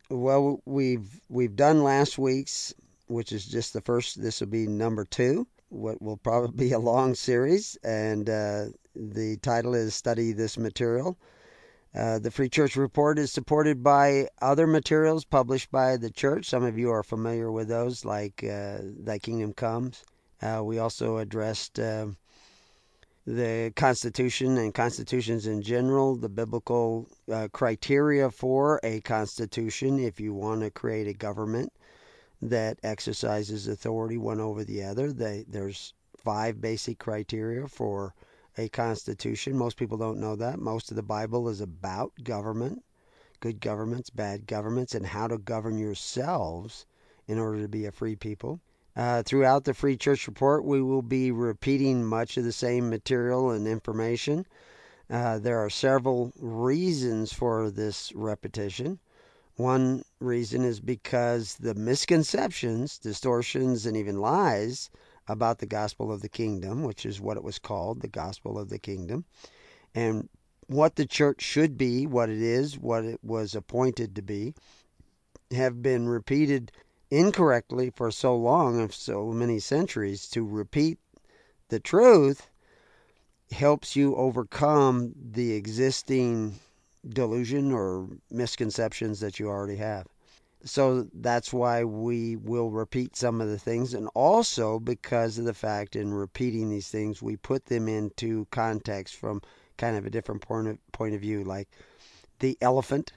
Well, we've done last week's, which is just the first. This will be number two. What will probably be a long series, and the title is "Study This Material." The Free Church Report is supported by other materials published by the church. Some of you are familiar with those, like "Thy Kingdom Comes." We also addressed the Constitution and constitutions in general, the biblical criteria for a constitution if you want to create a government that exercises authority one over the other. There's five basic criteria for a constitution. Most people don't know that. Most of the Bible is about government, good governments, bad governments, and how to govern yourselves in order to be a free people. Throughout the Free Church Report, we will be repeating much of the same material and information. There are several reasons for this repetition. One reason is because the misconceptions, distortions, and even lies about the gospel of the kingdom, which is what it was called, the gospel of the kingdom, and what the church should be, what it is, what it was appointed to be, have been repeated incorrectly for so long, of so many centuries. To repeat the truth helps you overcome the existing delusion or misconceptions that you already have. So that's why we will repeat some of the things, and also because of the fact in repeating these things, we put them into context from kind of a different point of view, like the elephant.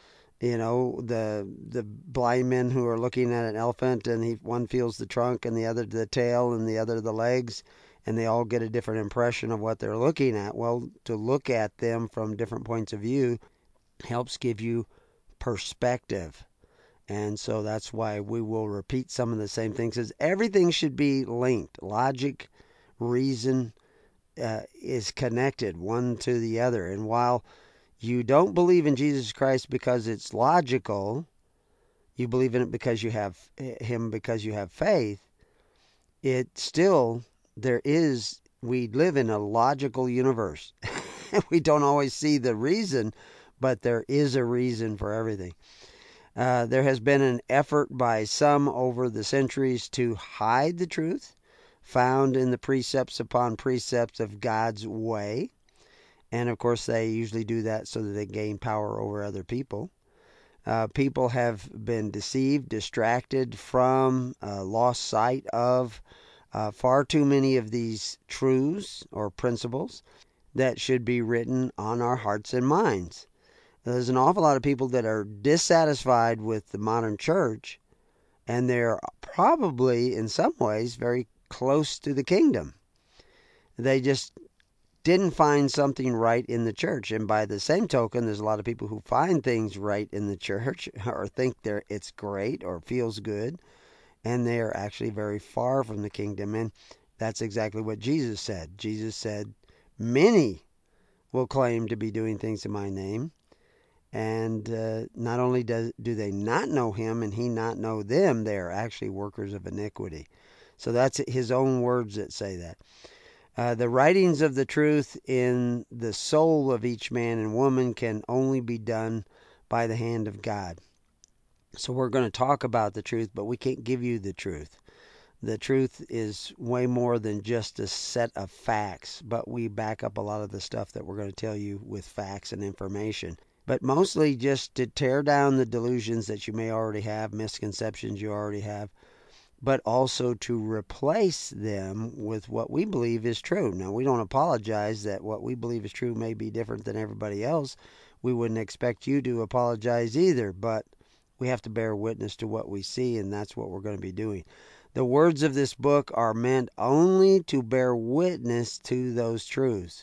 The blind men who are looking at an elephant, and one feels the trunk and the other the tail and the other the legs, and they all get a different impression of what they're looking at. Well, to look at them from different points of view helps give you perspective. And so that's why we will repeat some of the same things, as everything should be linked. Logic, reason is connected one to the other. And while you don't believe in Jesus Christ because it's logical, you believe in it because you have him, because you have faith, it still, we live in a logical universe. We don't always see the reason, but there is a reason for everything. There has been an effort by some over the centuries to hide the truth found in the precepts upon precepts of God's way. And of course, they usually do that so that they gain power over other people. People have been deceived, distracted from, lost sight of far too many of these truths or principles that should be written on our hearts and minds. There's an awful lot of people that are dissatisfied with the modern church, and they're probably, in some ways, very close to the kingdom. They just didn't find something right in the church. And by the same token, there's a lot of people who find things right in the church or think it's great or feels good, and they are actually very far from the kingdom. And that's exactly what Jesus said. Jesus said, many will claim to be doing things in my name, and not only do they not know him and he not know them, they are actually workers of iniquity. So that's his own words that say that. The writings of the truth in the soul of each man and woman can only be done by the hand of God. So we're going to talk about the truth, but we can't give you the truth. The truth is way more than just a set of facts, but we back up a lot of the stuff that we're going to tell you with facts and information. But mostly just to tear down the delusions that you may already have, misconceptions you already have, but also to replace them with what we believe is true. Now, we don't apologize that what we believe is true may be different than everybody else. We wouldn't expect you to apologize either, but we have to bear witness to what we see, and that's what we're going to be doing. The words of this book are meant only to bear witness to those truths.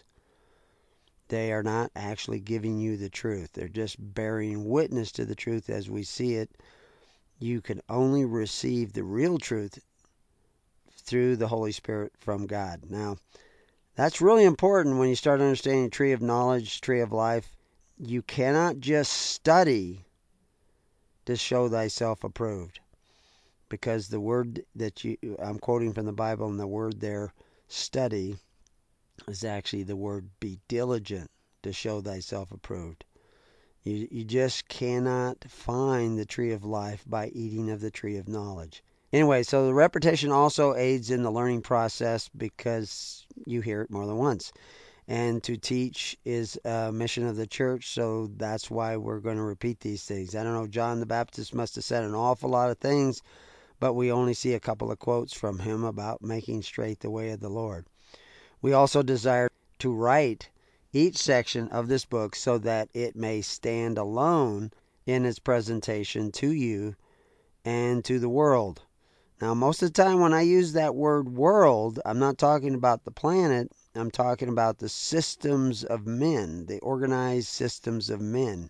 They are not actually giving you the truth. They're just bearing witness to the truth as we see it. You can only receive the real truth through the Holy Spirit from God. Now, that's really important when you start understanding tree of knowledge, tree of life. You cannot just study to show thyself approved, because the word that I'm quoting from the Bible, and the word there, study, is actually the word be diligent to show thyself approved. You just cannot find the tree of life by eating of the tree of knowledge. Anyway, so the repetition also aids in the learning process because you hear it more than once. And to teach is a mission of the church, so that's why we're going to repeat these things. I don't know, John the Baptist must have said an awful lot of things, but we only see a couple of quotes from him about making straight the way of the Lord. We also desire to write each section of this book so that it may stand alone in its presentation to you and to the world. Now, most of the time when I use that word world, I'm not talking about the planet. I'm talking about the systems of men, the organized systems of men.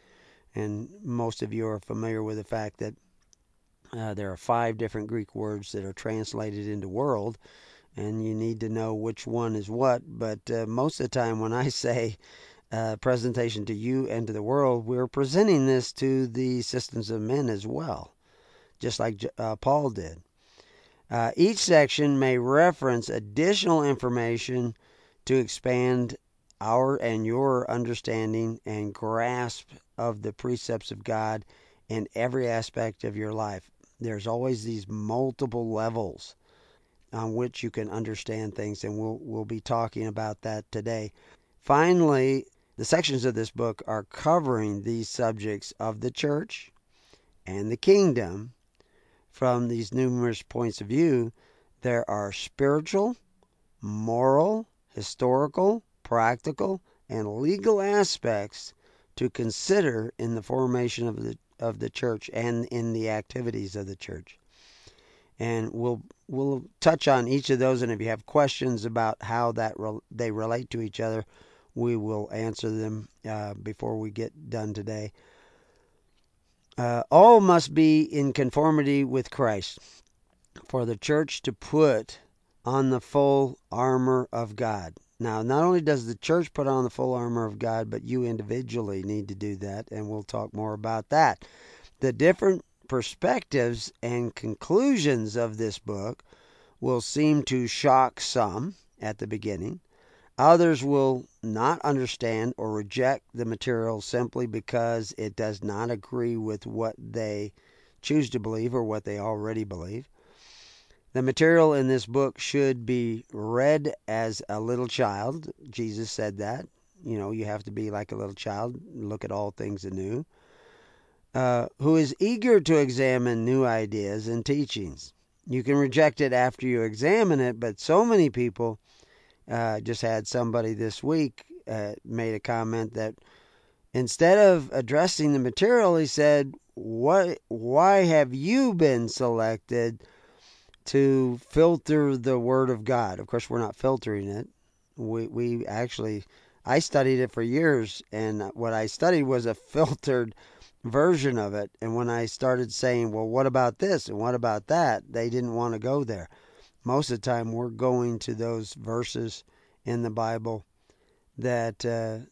And most of you are familiar with the fact that there are 5 different Greek words that are translated into world, and you need to know which one is what. But most of the time when I say presentation to you and to the world, we're presenting this to the systems of men as well, just like Paul did. Each section may reference additional information to expand our and your understanding and grasp of the precepts of God in every aspect of your life. There's always these multiple levels on which you can understand things, and we'll be talking about that today. Finally, the sections of this book are covering these subjects of the church and the kingdom from these numerous points of view. There are spiritual, moral, historical, practical, and legal aspects to consider in the formation of the church and in the activities of the church. And we'll touch on each of those, and if you have questions about how they relate to each other, we will answer them before we get done today. All must be in conformity with Christ for the church to put on the full armor of God. Now, not only does the church put on the full armor of God, but you individually need to do that, and we'll talk more about that. The different perspectives and conclusions of this book will seem to shock some at the beginning. Others will not understand or reject the material simply because it does not agree with what they choose to believe or what they already believe. The material in this book should be read as a little child. Jesus said that. You have to be like a little child, look at all things anew. Who is eager to examine new ideas and teachings. You can reject it after you examine it, but so many people, just had somebody this week made a comment that instead of addressing the material, he said, why have you been selected to filter the Word of God? Of course, we're not filtering it. We actually, I studied it for years, and what I studied was a filtered version of it. And when I started saying, well, what about this and what about that, they didn't want to go there. Most of the time we're going to those verses in the Bible that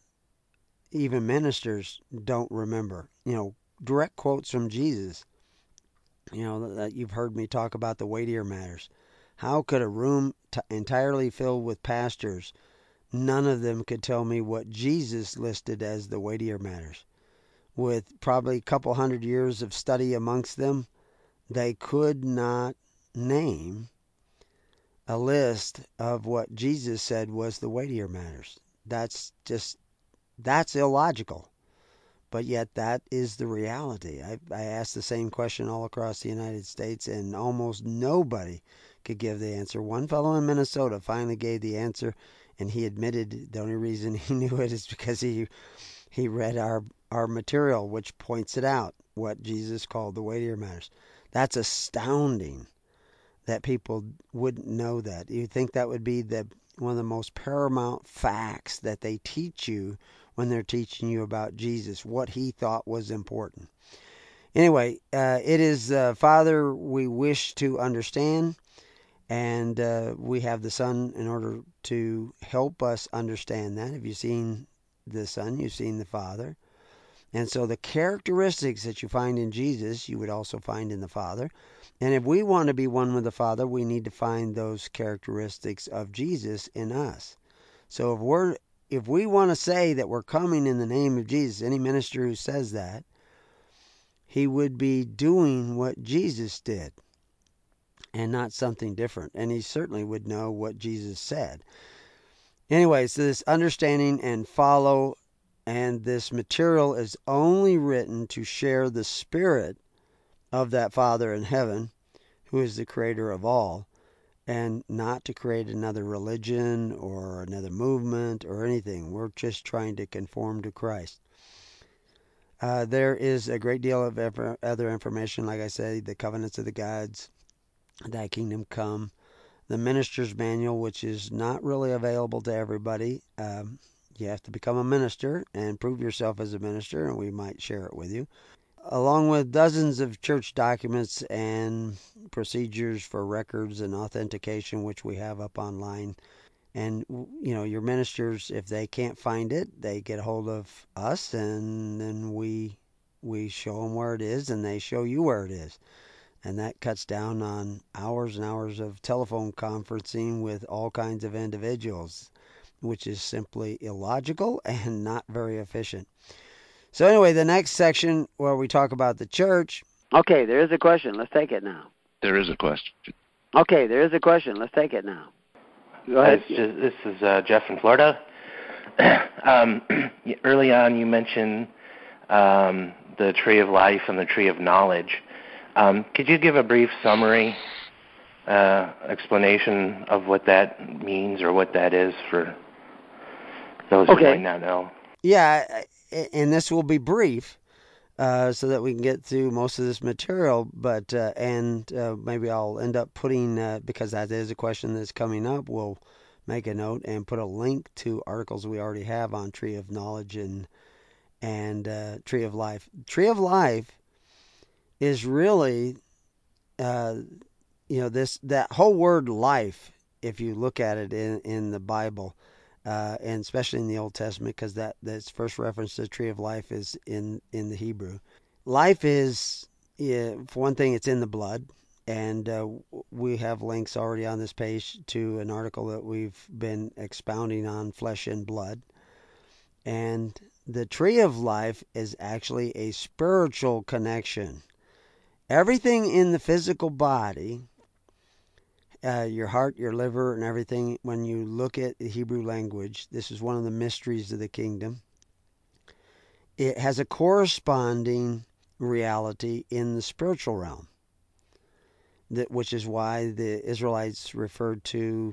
even ministers don't remember. Direct quotes from Jesus. That you've heard me talk about the weightier matters. How could a room entirely filled with pastors, none of them could tell me what Jesus listed as the weightier matters? With probably a couple 100 years of study amongst them, they could not name a list of what Jesus said was the weightier matters. That's illogical. But yet that is the reality. I asked the same question all across the United States, and almost nobody could give the answer. One fellow in Minnesota finally gave the answer, and he admitted the only reason he knew it is because he read our material, which points it out, what Jesus called the weightier matters. That's astounding that people wouldn't know that. You think that would be one of the most paramount facts that they teach you when they're teaching you about Jesus, what he thought was important. Anyway, it is Father we wish to understand, and we have the Son in order to help us understand that. If you've seen the Son, you've seen the Father. And so the characteristics that you find in Jesus, you would also find in the Father. And if we want to be one with the Father, we need to find those characteristics of Jesus in us. So if we're if we want to say that we're coming in the name of Jesus, any minister who says that, he would be doing what Jesus did and not something different. And he certainly would know what Jesus said. Anyway, so this understanding and follow, and this material is only written to share the spirit of that Father in heaven, who is the creator of all, and not to create another religion or another movement or anything. We're just trying to conform to Christ. There is a great deal of other information, like I said, the covenants of the gods, thy kingdom come, the minister's manual, which is not really available to everybody. You have to become a minister and prove yourself as a minister, and we might share it with you, along with dozens of church documents and procedures for records and authentication, which we have up online. And, your ministers, if they can't find it, they get a hold of us, and then we show them where it is, and they show you where it is. And that cuts down on hours and hours of telephone conferencing with all kinds of individuals, which is simply illogical and not very efficient. So anyway, the next section where we talk about the church. Okay, there is a question. Let's take it now. There is a question. Okay, there is a question. Let's take it now. Go ahead. This is Jeff in Florida. Early on, you mentioned the tree of life and the tree of knowledge. Could you give a brief summary explanation of what that means or what that is for those who might not know? Yeah, and this will be brief so that we can get through most of this material, but maybe I'll end up putting, because that is a question that's coming up, we'll make a note and put a link to articles we already have on Tree of Knowledge and Tree of Life. Tree of Life is really, that whole word life, if you look at it in the Bible, and especially in the Old Testament, because that's first reference to the Tree of Life is in the Hebrew. Life is, for one thing, it's in the blood, and we have links already on this page to an article that we've been expounding on flesh and blood. And the Tree of Life is actually a spiritual connection. Everything in the physical body, your heart, your liver, and everything, when you look at the Hebrew language, this is one of the mysteries of the kingdom. It has a corresponding reality in the spiritual realm, which is why the Israelites referred to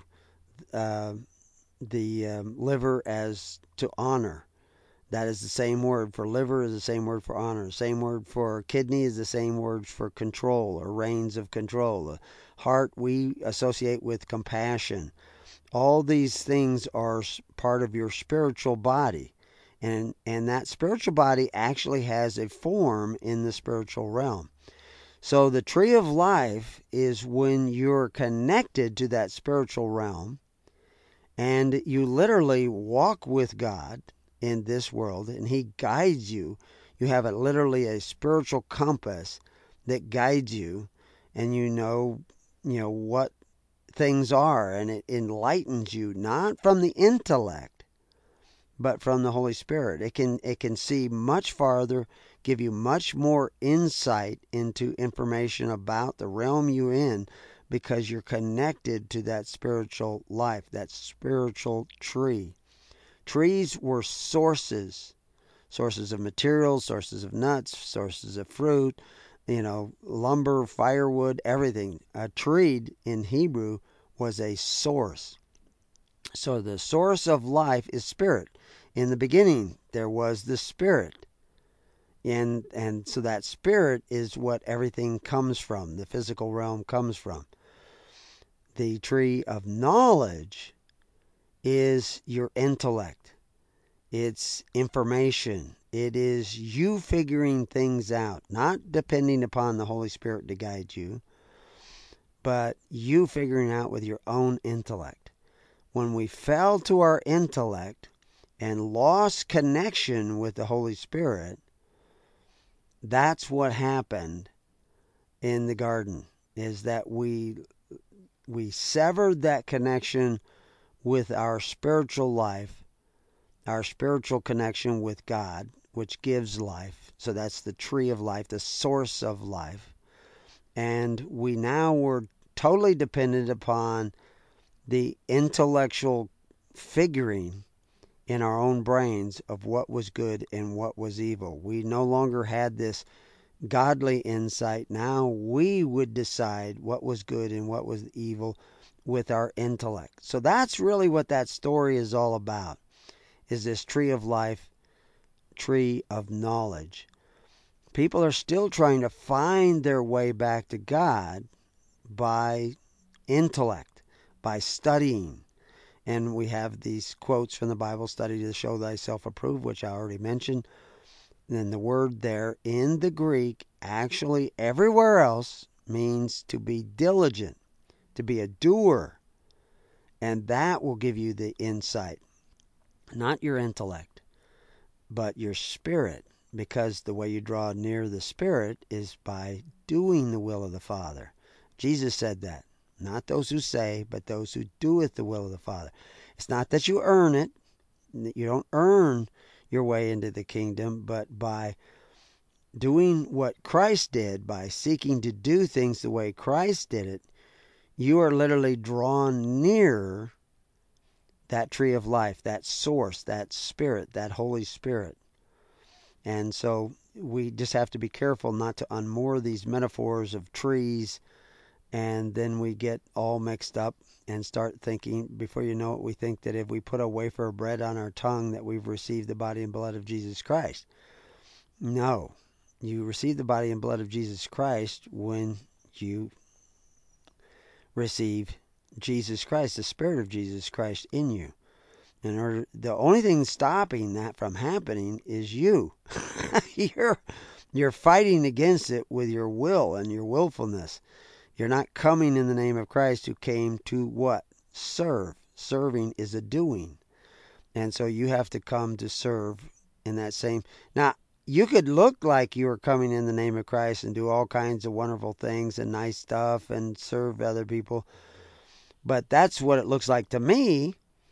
the liver as to honor. That is the same word for liver is the same word for honor. The same word for kidney is the same word for control or reins of control. The heart we associate with compassion. All these things are part of your spiritual body. And that spiritual body actually has a form in the spiritual realm. So the tree of life is when you're connected to that spiritual realm and you literally walk with God in this world, and he guides you. You have literally a spiritual compass that guides you, and you know what things are, and it enlightens you, not from the intellect, but from the Holy Spirit. It can see much farther, give you much more insight into information about the realm you're in, because you're connected to that spiritual life, that spiritual tree. Trees were sources of materials, sources of nuts, sources of fruit, lumber, firewood, everything. A tree in Hebrew was a source. So the source of life is spirit. In the beginning, there was the Spirit. And so that spirit is what everything comes from, the physical realm comes from. The tree of knowledge is your intellect. It's information. It is you figuring things out, not depending upon the Holy Spirit to guide you, but you figuring out with your own intellect. When we fell to our intellect and lost connection with the Holy Spirit, that's what happened in the garden, is that we severed that connection with our spiritual life, our spiritual connection with God, which gives life. So that's the tree of life, the source of life. And we now were totally dependent upon the intellectual figuring in our own brains of what was good and what was evil. We no longer had this godly insight. Now we would decide what was good and what was evil with our intellect. So that's really what that story is all about, is this tree of life, tree of knowledge. People are still trying to find their way back to God by intellect, by studying. And we have these quotes from the Bible, study to show thyself approved, which I already mentioned. Then the word there in the Greek, actually everywhere else, means to be diligent, to be a doer. And that will give you the insight. Not your intellect, but your spirit. Because the way you draw near the Spirit is by doing the will of the Father. Jesus said that. Not those who say, but those who doeth the will of the Father. It's not that you earn it. You don't earn your way into the kingdom, but by doing what Christ did, by seeking to do things the way Christ did it, you are literally drawn near that tree of life, that source, that Spirit, that Holy Spirit. And so we just have to be careful not to unmoor these metaphors of trees, and then we get all mixed up and start thinking, before you know it, we think that if we put a wafer of bread on our tongue that we've received the body and blood of Jesus Christ. No, you receive the body and blood of Jesus Christ when you receive Jesus Christ, the Spirit of Jesus Christ in you. The only thing stopping that from happening is you. You're fighting against it with your will and your willfulness. You're not coming in the name of Christ, who came to what? Serve. Serving is a doing. And so you have to come to serve in that same. Now, you could look like you are coming in the name of Christ and do all kinds of wonderful things and nice stuff and serve other people. But that's what it looks like to me.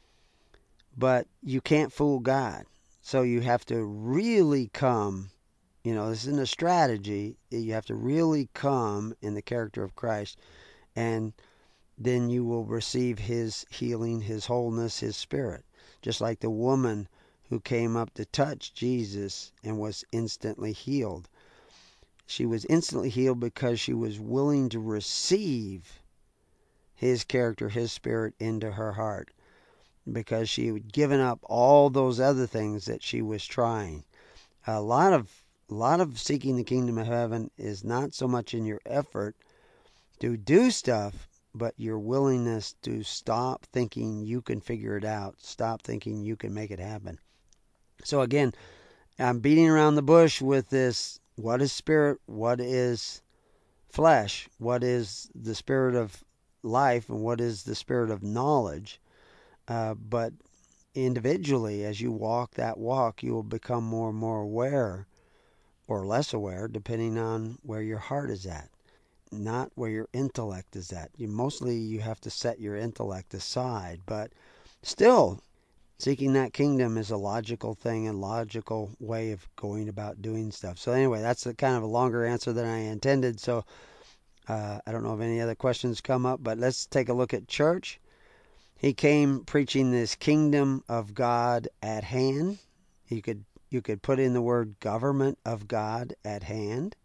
But you can't fool God. So you have to really come, this isn't a strategy. You have to really come in the character of Christ, and then you will receive His healing, His wholeness, His Spirit. Just like the woman who came up to touch Jesus and was instantly healed. She was instantly healed because she was willing to receive His character, His Spirit into her heart, because she had given up all those other things that she was trying. A lot of seeking the kingdom of heaven is not so much in your effort to do stuff, but your willingness to stop thinking you can figure it out, stop thinking you can make it happen. So again, I'm beating around the bush with this. What is spirit? What is flesh? What is the spirit of life? And what is the spirit of knowledge? But individually, as you walk that walk, you will become more and more aware, or less aware, depending on where your heart is at, not where your intellect is at. Mostly you have to set your intellect aside, but still, seeking that kingdom is a logical thing, a logical way of going about doing stuff. So anyway, that's a kind of a longer answer than I intended. So I don't know if any other questions come up, but let's take a look at church. He came preaching this kingdom of God at hand. You could put in the word government of God at hand.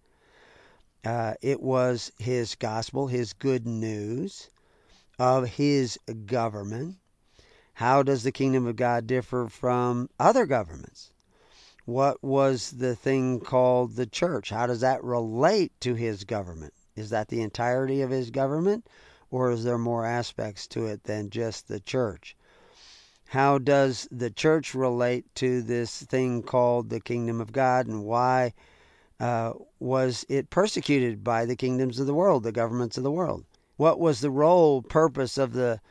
It was His gospel, His good news of His government. How does the kingdom of God differ from other governments? What was the thing called the church? How does that relate to His government? Is that the entirety of His government? Or is there more aspects to it than just the church? How does the church relate to this thing called the kingdom of God, and why was it persecuted by the kingdoms of the world, the governments of the world? What was the role or purpose of the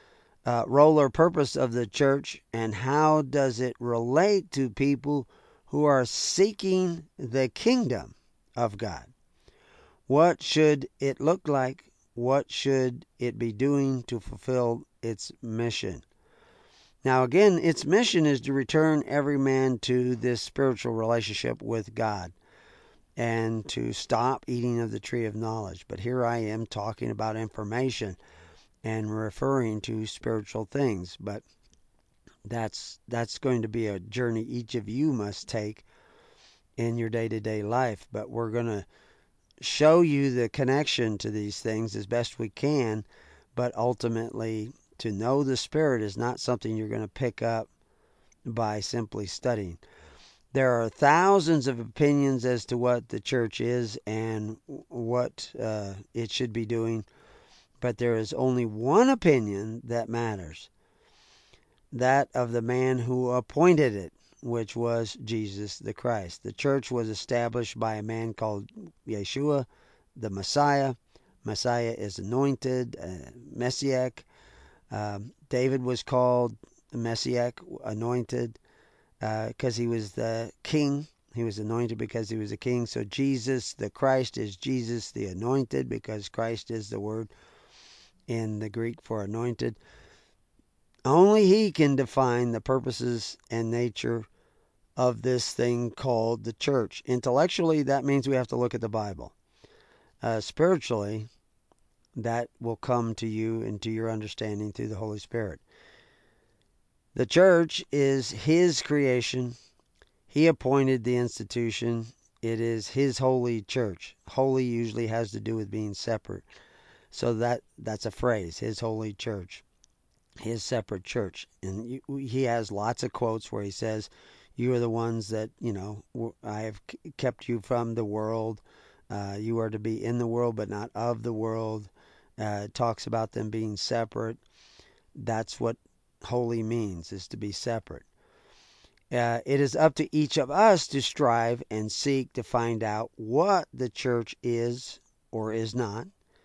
church, and how does it relate to people who are seeking the kingdom of God? What should it look like? What should it be doing to fulfill its mission? Now, again, its mission is to return every man to this spiritual relationship with God and to stop eating of the tree of knowledge. But here I am talking about information and referring to spiritual things. But that's going to be a journey each of you must take in your day-to-day life. But we're going to show you the connection to these things as best we can. But ultimately, to know the Spirit is not something you're going to pick up by simply studying. There are thousands of opinions as to what the church is and what it should be doing, but there is only one opinion that matters, that of the man who appointed it, which was Jesus the Christ. The church was established by a man called Yeshua, the Messiah. Messiah is anointed, Messiah. David was called Messiah, anointed, because he was the king. He was anointed because he was a king. So Jesus the Christ is Jesus the anointed, because Christ is the word in the Greek for anointed. Only he can define the purposes and nature of this thing called the church. Intellectually, that means we have to look at the Bible. Spiritually, that will come to you and to your understanding through the Holy Spirit. The church is his creation. He appointed the institution. It is his holy church. Holy usually has to do with being separate. So that's a phrase, his holy church, his separate church. And he has lots of quotes where he says, you are the ones that, I have kept you from the world. You are to be in the world, but not of the world. It talks about them being separate. That's what holy means, is to be separate. It is up to each of us to strive and seek to find out what the church is or is not.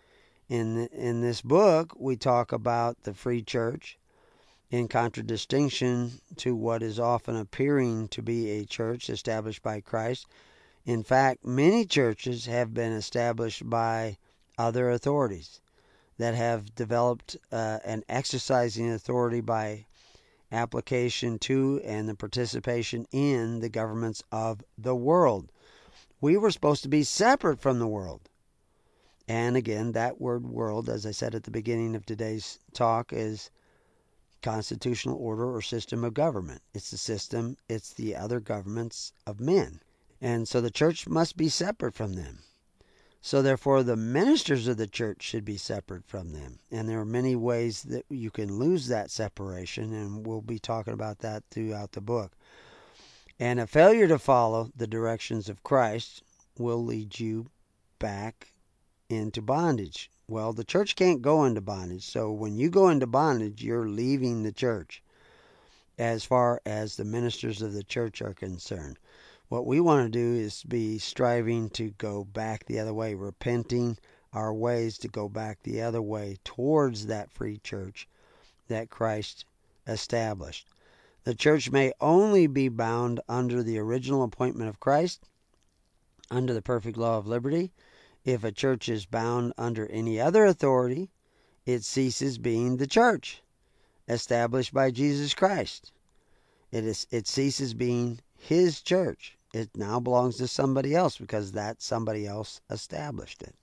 In this book, we talk about the free church in contradistinction to what is often appearing to be a church established by Christ. In fact, many churches have been established by other authorities that have developed an exercising authority by application to and the participation in the governments of the world. We were supposed to be separate from the world. And again, that word world, as I said at the beginning of today's talk, is constitutional order or system of government. It's the system, it's the other governments of men. And so the church must be separate from them. So therefore, the ministers of the church should be separate from them. And there are many ways that you can lose that separation, and we'll be talking about that throughout the book. And a failure to follow the directions of Christ will lead you back into bondage. Well, the church can't go into bondage. So when you go into bondage, you're leaving the church as far as the ministers of the church are concerned. What we want to do is be striving to go back the other way, repenting our ways to go back the other way towards that free church that Christ established. The church may only be bound under the original appointment of Christ, under the perfect law of liberty. If a church is bound under any other authority, it ceases being the church established by Jesus Christ. It ceases being his church. It now belongs to somebody else because that somebody else established it.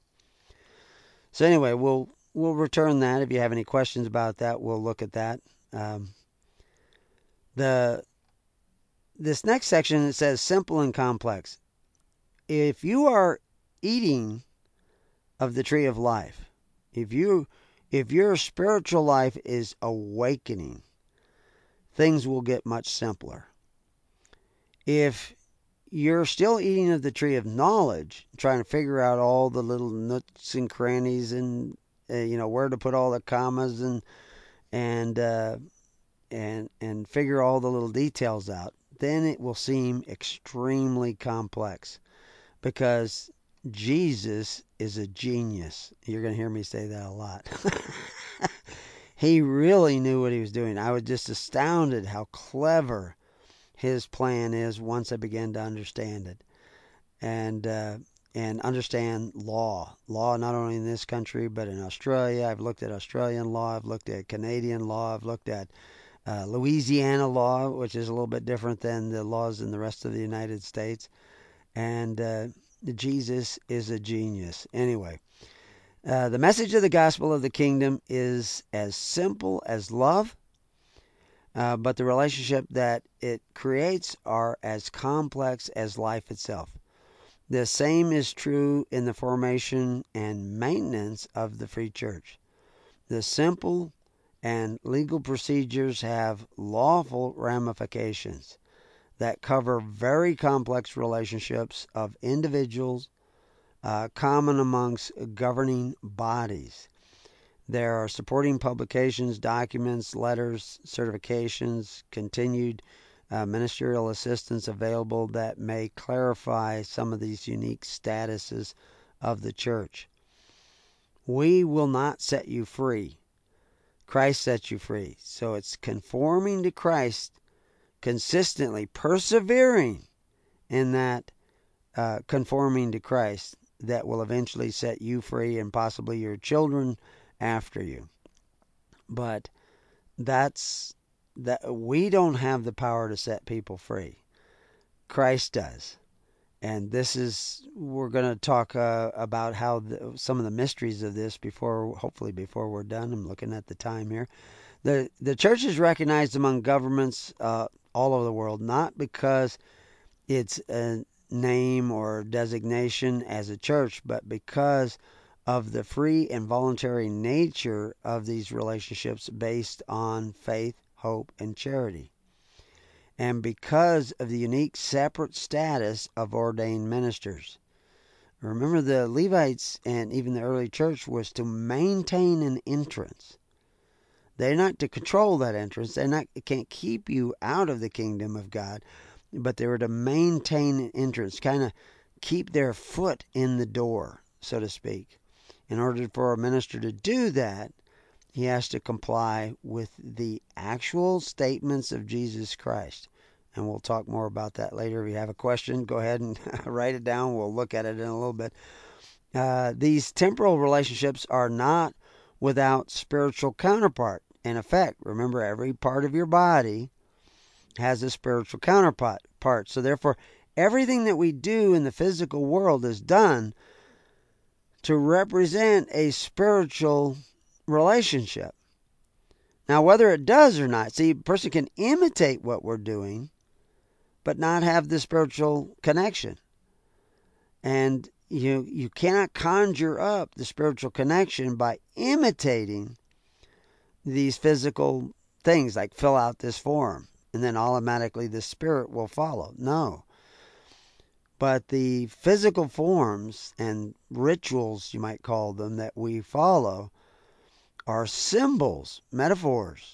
So anyway, we'll return that. If you have any questions about that, we'll look at that. This next section, it says simple and complex. If you are eating of the tree of life, if your spiritual life is awakening, things will get much simpler. If you're still eating of the tree of knowledge, trying to figure out all the little nooks and crannies and where to put all the commas and figure all the little details out, then it will seem extremely complex, because Jesus is a genius. You're going to hear me say that a lot. He really knew what he was doing. I was just astounded how clever his plan is once I began to understand it. And understand law. Law not only in this country, but in Australia. I've looked at Australian law. I've looked at Canadian law. I've looked at Louisiana law, which is a little bit different than the laws in the rest of the United States. And Jesus is a genius. Anyway, the message of the gospel of the kingdom is as simple as love, but the relationship that it creates are as complex as life itself. The same is true in the formation and maintenance of the free church. The simple and legal procedures have lawful ramifications that cover very complex relationships of individuals, common amongst governing bodies. There are supporting publications, documents, letters, certifications, continued ministerial assistance available that may clarify some of these unique statuses of the church. We will not set you free. Christ sets you free. So it's conforming to Christ, consistently persevering in that conforming to Christ, that will eventually set you free and possibly your children after you. But that we don't have the power to set people free. Christ does. And we're going to talk about how some of the mysteries of this hopefully before we're done. I'm looking at the time here. The church is recognized among governments all over the world, not because it's a name or designation as a church, but because of the free and voluntary nature of these relationships based on faith, hope, and charity. And because of the unique separate status of ordained ministers. Remember, the Levites and even the early church was to maintain an entrance. They're not to control that entrance. It can't keep you out of the kingdom of God, but they were to maintain an entrance, kind of keep their foot in the door, so to speak. In order for a minister to do that, he has to comply with the actual statements of Jesus Christ. And we'll talk more about that later. If you have a question, go ahead and write it down. We'll look at it in a little bit. These temporal relationships are not without spiritual counterpart. In effect, remember, every part of your body has a spiritual counterpart. So therefore, everything that we do in the physical world is done to represent a spiritual relationship. Now, whether it does or not, see, a person can imitate what we're doing, but not have the spiritual connection. And you cannot conjure up the spiritual connection by imitating these physical things, like fill out this form, and then automatically the Spirit will follow. No. But the physical forms and rituals, you might call them, that we follow are symbols, metaphors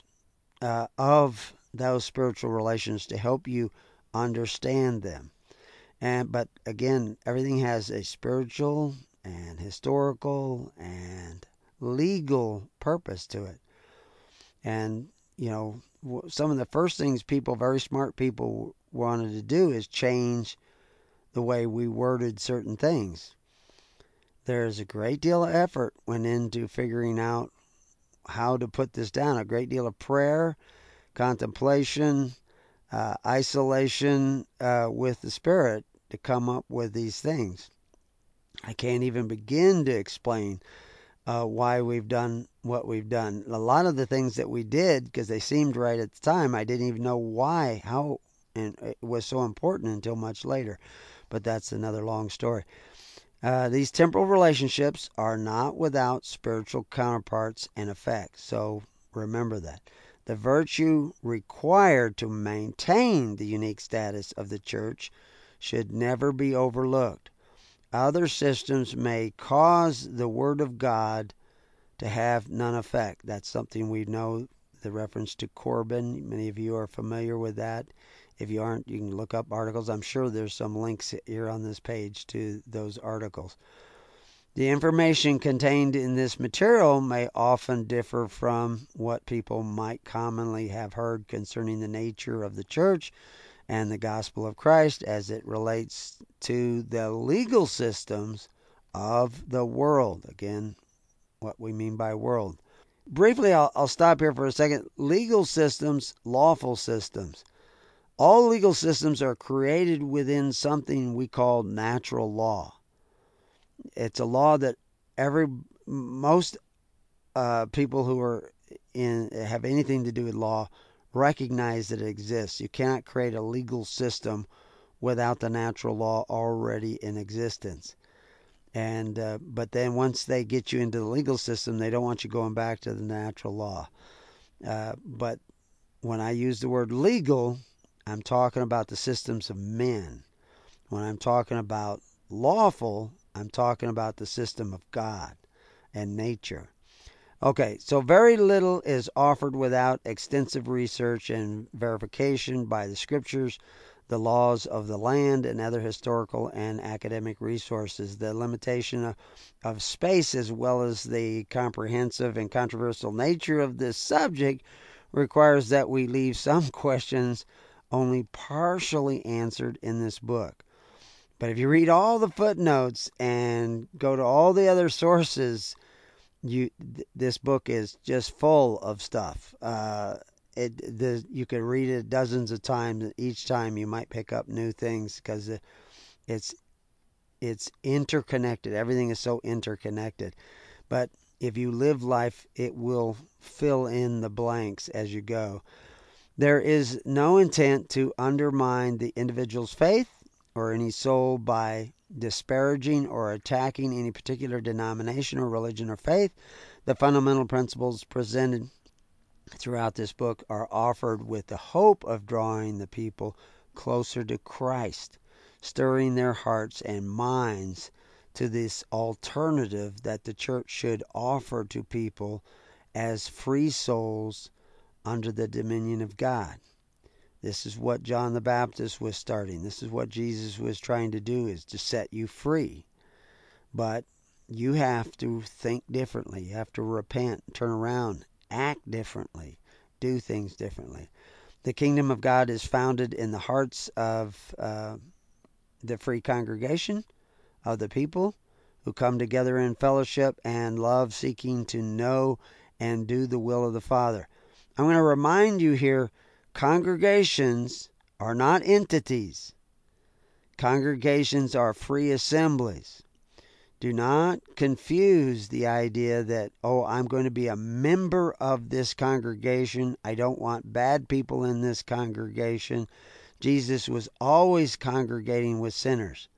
of those spiritual relations to help you understand them. But again, everything has a spiritual and historical and legal purpose to it. And, some of the first things very smart people wanted to do is change the way we worded certain things. There's a great deal of effort went into figuring out how to put this down. A great deal of prayer, contemplation, isolation with the Spirit to come up with these things. I can't even begin to explain why we've done what we've done. A lot of the things that we did, because they seemed right at the time, I didn't even know how, and it was so important until much later. But that's another long story. These temporal relationships are not without spiritual counterparts and effects. So remember that. The virtue required to maintain the unique status of the church should never be overlooked. Other systems may cause the Word of God to have none effect. That's something we know, the reference to Corbin. Many of you are familiar with that. If you aren't, you can look up articles. I'm sure there's some links here on this page to those articles. The information contained in this material may often differ from what people might commonly have heard concerning the nature of the church and the gospel of Christ as it relates to the legal systems of the world. Again, what we mean by world. briefly, I'll stop here for a second. Legal systems, lawful systems. All legal systems are created within something we call natural law. It's a law that most people who are have anything to do with law recognize that it exists. You cannot create a legal system without the natural law already in existence. And but then once they get you into the legal system, they don't want you going back to the natural law. But when I use the word legal, I'm talking about the systems of men. When I'm talking about lawful, I'm talking about the system of God and nature. Okay, so very little is offered without extensive research and verification by the scriptures, the laws of the land, and other historical and academic resources. The limitation of space, as well as the comprehensive and controversial nature of this subject, requires that we leave some questions only partially answered in this book. But if you read all the footnotes and go to all the other sources, this book is just full of stuff. You could read it dozens of times. Each time you might pick up new things because it's interconnected. Everything is so interconnected. But if you live life, it will fill in the blanks as you go. There is no intent to undermine the individual's faith or any soul by disparaging or attacking any particular denomination or religion or faith. The fundamental principles presented throughout this book are offered with the hope of drawing the people closer to Christ, stirring their hearts and minds to this alternative that the church should offer to people as free souls under the dominion of God. This is what John the Baptist was starting. This is what Jesus was trying to do, is to set you free. But you have to think differently. You have to repent, turn around, act differently, do things differently. The kingdom of God is founded in the hearts of the free congregation of the people who come together in fellowship and love, seeking to know and do the will of the Father. I'm going to remind you here, congregations are not entities. Congregations are free assemblies. Do not confuse the idea that, I'm going to be a member of this congregation. I don't want bad people in this congregation. Jesus was always congregating with sinners.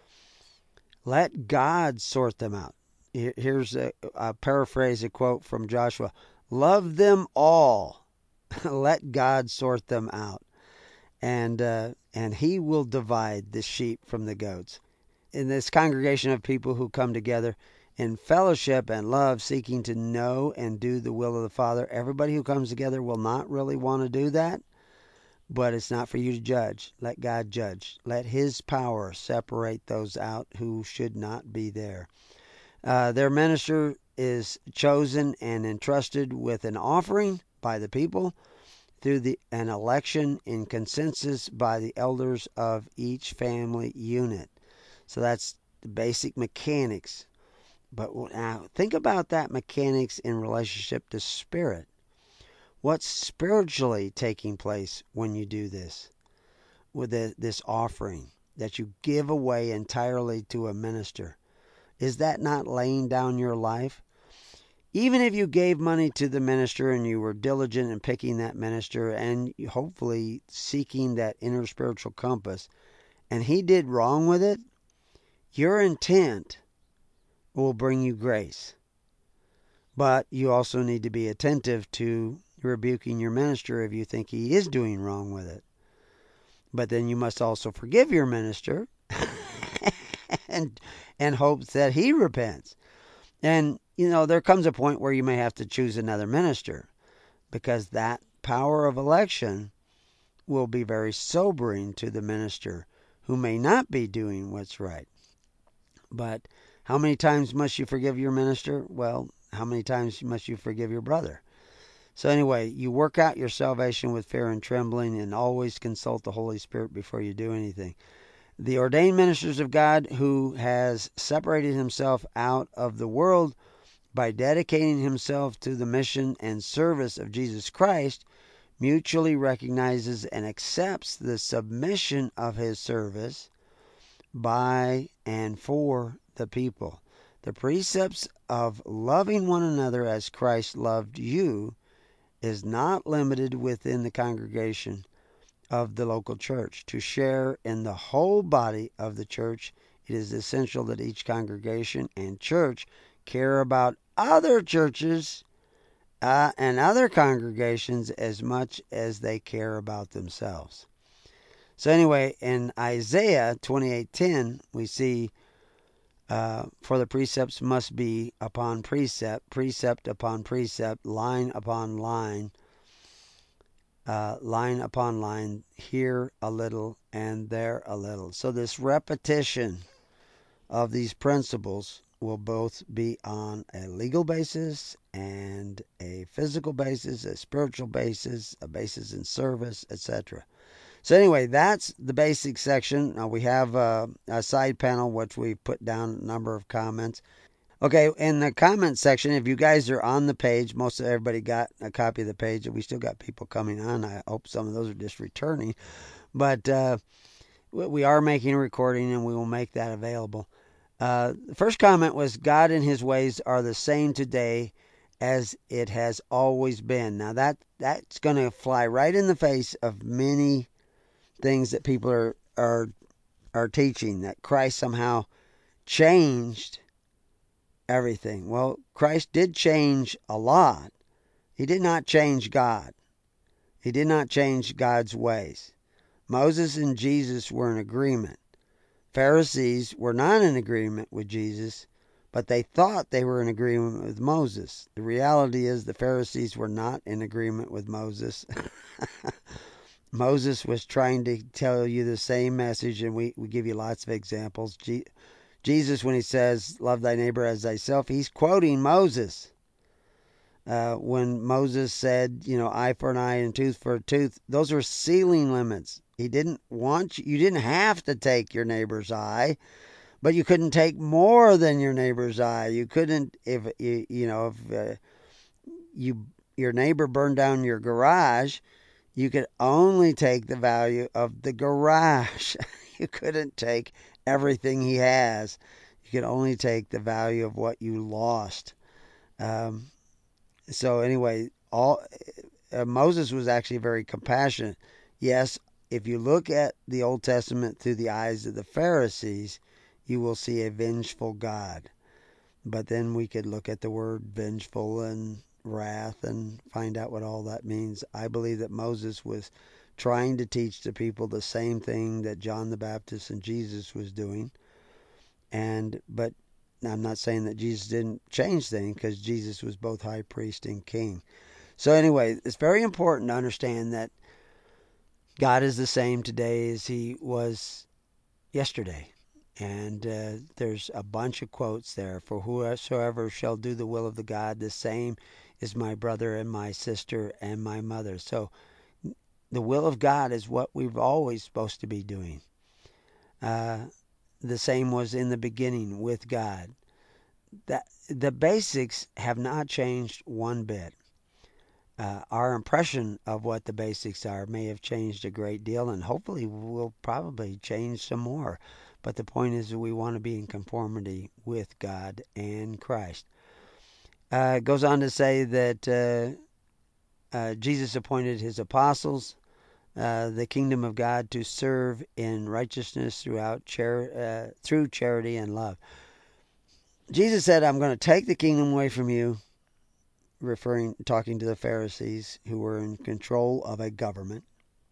Let God sort them out. Here's a paraphrase, a quote from Joshua. Love them all. Let God sort them out. And he will divide the sheep from the goats. In this congregation of people who come together in fellowship and love, seeking to know and do the will of the Father, everybody who comes together will not really want to do that, but it's not for you to judge. Let God judge. Let his power separate those out who should not be there. Their minister is chosen and entrusted with an offering by the people through an election in consensus by the elders of each family unit. So that's the basic mechanics. But now think about that mechanics in relationship to spirit. What's spiritually taking place when you do this with this offering that you give away entirely to a minister? Is that not laying down your life? Even if you gave money to the minister and you were diligent in picking that minister and hopefully seeking that inner spiritual compass, and he did wrong with it, your intent will bring you grace. But you also need to be attentive to rebuking your minister if you think he is doing wrong with it. But then you must also forgive your minister and hope that he repents. And, there comes a point where you may have to choose another minister, because that power of election will be very sobering to the minister who may not be doing what's right. But how many times must you forgive your minister? Well, how many times must you forgive your brother? So anyway, you work out your salvation with fear and trembling, and always consult the Holy Spirit before you do anything. The ordained ministers of God who has separated himself out of the world by dedicating himself to the mission and service of Jesus Christ, mutually recognizes and accepts the submission of his service by and for the people. The precepts of loving one another as Christ loved you is not limited within the congregation of the local church. To share in the whole body of the church, it is essential that each congregation and church care about other churches and other congregations as much as they care about themselves. So anyway, in Isaiah 28:10, we see, for the precepts must be upon precept, precept upon precept, line upon line, line upon line, here a little and there a little. So this repetition of these principles will both be on a legal basis and a physical basis, a spiritual basis, a basis in service, etc. So anyway, that's the basic section. Now we have a side panel which we put down a number of comments. Okay, in the comment section, if you guys are on the page, most of everybody got a copy of the page. We still got people coming on. I hope some of those are just returning. But we are making a recording and we will make that available. The first comment was, God and his ways are the same today as it has always been. Now that's going to fly right in the face of many things that people are teaching, that Christ somehow changed everything. Well, Christ did change a lot. He did not change God. He did not change God's ways. Moses and Jesus were in agreement. Pharisees were not in agreement with Jesus, but they thought they were in agreement with Moses. The reality is the Pharisees were not in agreement with Moses. Moses was trying to tell you the same message, and we give you lots of examples. Jesus, when he says, love thy neighbor as thyself, he's quoting Moses. When Moses said, eye for an eye and tooth for a tooth, those are ceiling limits. He didn't want you didn't have to take your neighbor's eye, but you couldn't take more than your neighbor's eye. You couldn't, if your neighbor burned down your garage, you could only take the value of the garage. You couldn't take everything he has. You could only take the value of what you lost. So anyway, Moses was actually very compassionate. Yes, if you look at the Old Testament through the eyes of the Pharisees, you will see a vengeful God. But then we could look at the word vengeful and wrath and find out what all that means. I believe that Moses was trying to teach the people the same thing that John the Baptist and Jesus was doing. But I'm not saying that Jesus didn't change things, because Jesus was both high priest and king. So anyway, it's very important to understand that God is the same today as he was yesterday. And there's a bunch of quotes there. For whosoever shall do the will of the God, the same is my brother and my sister and my mother. So the will of God is what we've always supposed to be doing. The same was in the beginning with God. The basics have not changed one bit. Our impression of what the basics are may have changed a great deal, and hopefully will probably change some more. But the point is that we want to be in conformity with God and Christ. It goes on to say that Jesus appointed his apostles, the kingdom of God, to serve in righteousness through charity and love. Jesus said, I'm going to take the kingdom away from you, talking to the Pharisees who were in control of a government,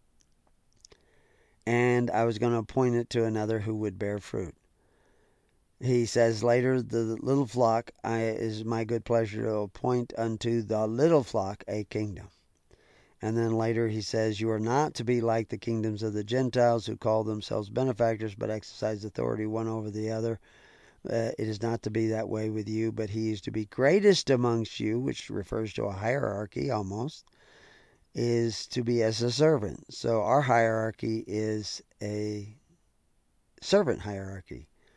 and I was going to appoint it to another who would bear fruit. He says later, the little flock is my good pleasure to appoint unto the little flock a kingdom. And then later he says, you are not to be like the kingdoms of the Gentiles, who call themselves benefactors but exercise authority one over the other. It is not to be that way with you, but he is to be greatest amongst you, which refers to a hierarchy almost, is to be as a servant. So our hierarchy is a servant hierarchy.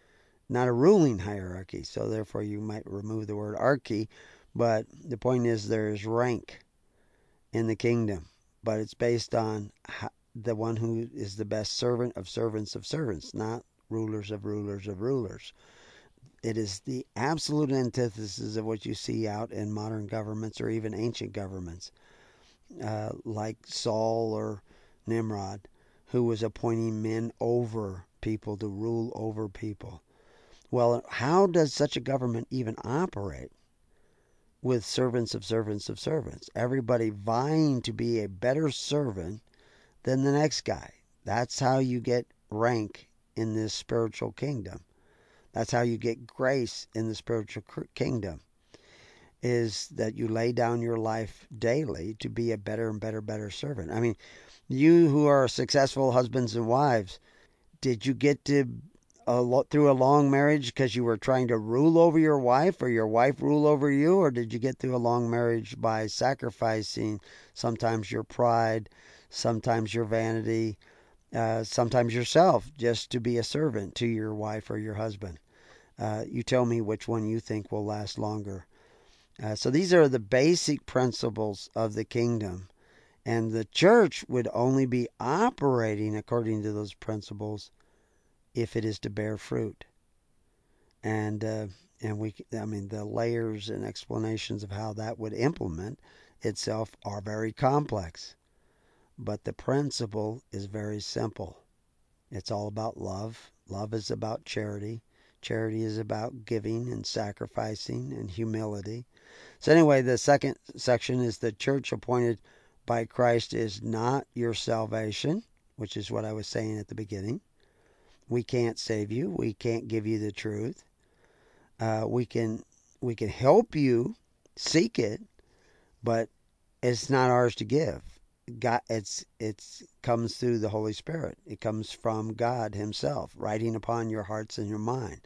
not a ruling hierarchy. So therefore you might remove the word archy, but the point is there is rank in the kingdom, but it's based on the one who is the best servant of servants of servants, not rulers of rulers of rulers. It is the absolute antithesis of what you see out in modern governments or even ancient governments, like Saul or Nimrod, who was appointing men over people to rule over people. Well, how does such a government even operate with servants of servants of servants? Everybody vying to be a better servant than the next guy. That's how you get rank in this spiritual kingdom. That's how you get grace in the spiritual kingdom, is that you lay down your life daily to be a better and better servant. I mean, you who are successful husbands and wives, did you get to through a long marriage because you were trying to rule over your wife, or your wife rule over you? Or did you get through a long marriage by sacrificing sometimes your pride, sometimes your vanity, sometimes yourself, just to be a servant to your wife or your husband? You tell me which one you think will last longer. So these are the basic principles of the kingdom. And the church would only be operating according to those principles if it is to bear fruit. And the layers and explanations of how that would implement itself are very complex. But the principle is very simple. It's all about love. Love is about charity. Charity is about giving and sacrificing and humility. So anyway, the second section is the church appointed by Christ is not your salvation, which is what I was saying at the beginning. We can't save you. We can't give you the truth. We can help you seek it, but it's not ours to give. God, it's comes through the Holy Spirit. It comes from God Himself, writing upon your hearts and your mind.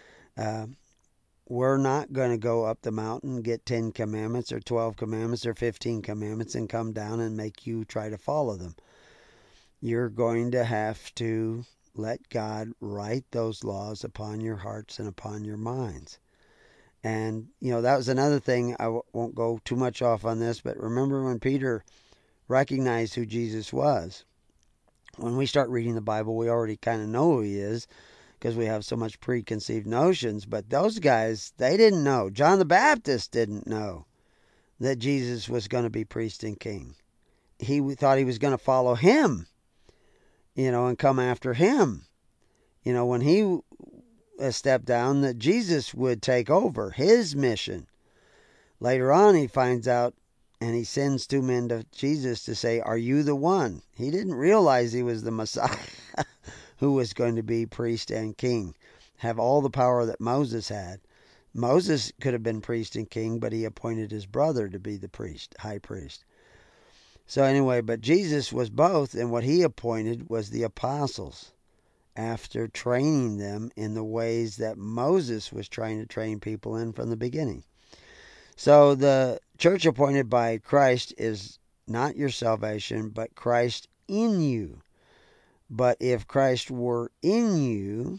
We're not going to go up the mountain, get 10 commandments or 12 commandments or 15 commandments and come down and make you try to follow them. You're going to have to let God write those laws upon your hearts and upon your minds. And, that was another thing. I won't go too much off on this, but remember when Peter recognized who Jesus was? When we start reading the Bible, we already kind of know who He is, because we have so much preconceived notions. But those guys, they didn't know. John the Baptist didn't know that Jesus was going to be priest and king. He thought he was going to follow Him, and come after Him. When He stepped down, that Jesus would take over His mission. Later on, he finds out, and he sends 2 men to Jesus to say, "Are you the one?" He didn't realize he was the Messiah who was going to be priest and king, have all the power that Moses had. Moses could have been priest and king, but he appointed his brother to be the priest, high priest. So anyway, but Jesus was both, and what He appointed was the apostles, after training them in the ways that Moses was trying to train people in from the beginning. So the church appointed by Christ is not your salvation, but Christ in you. But if Christ were in you,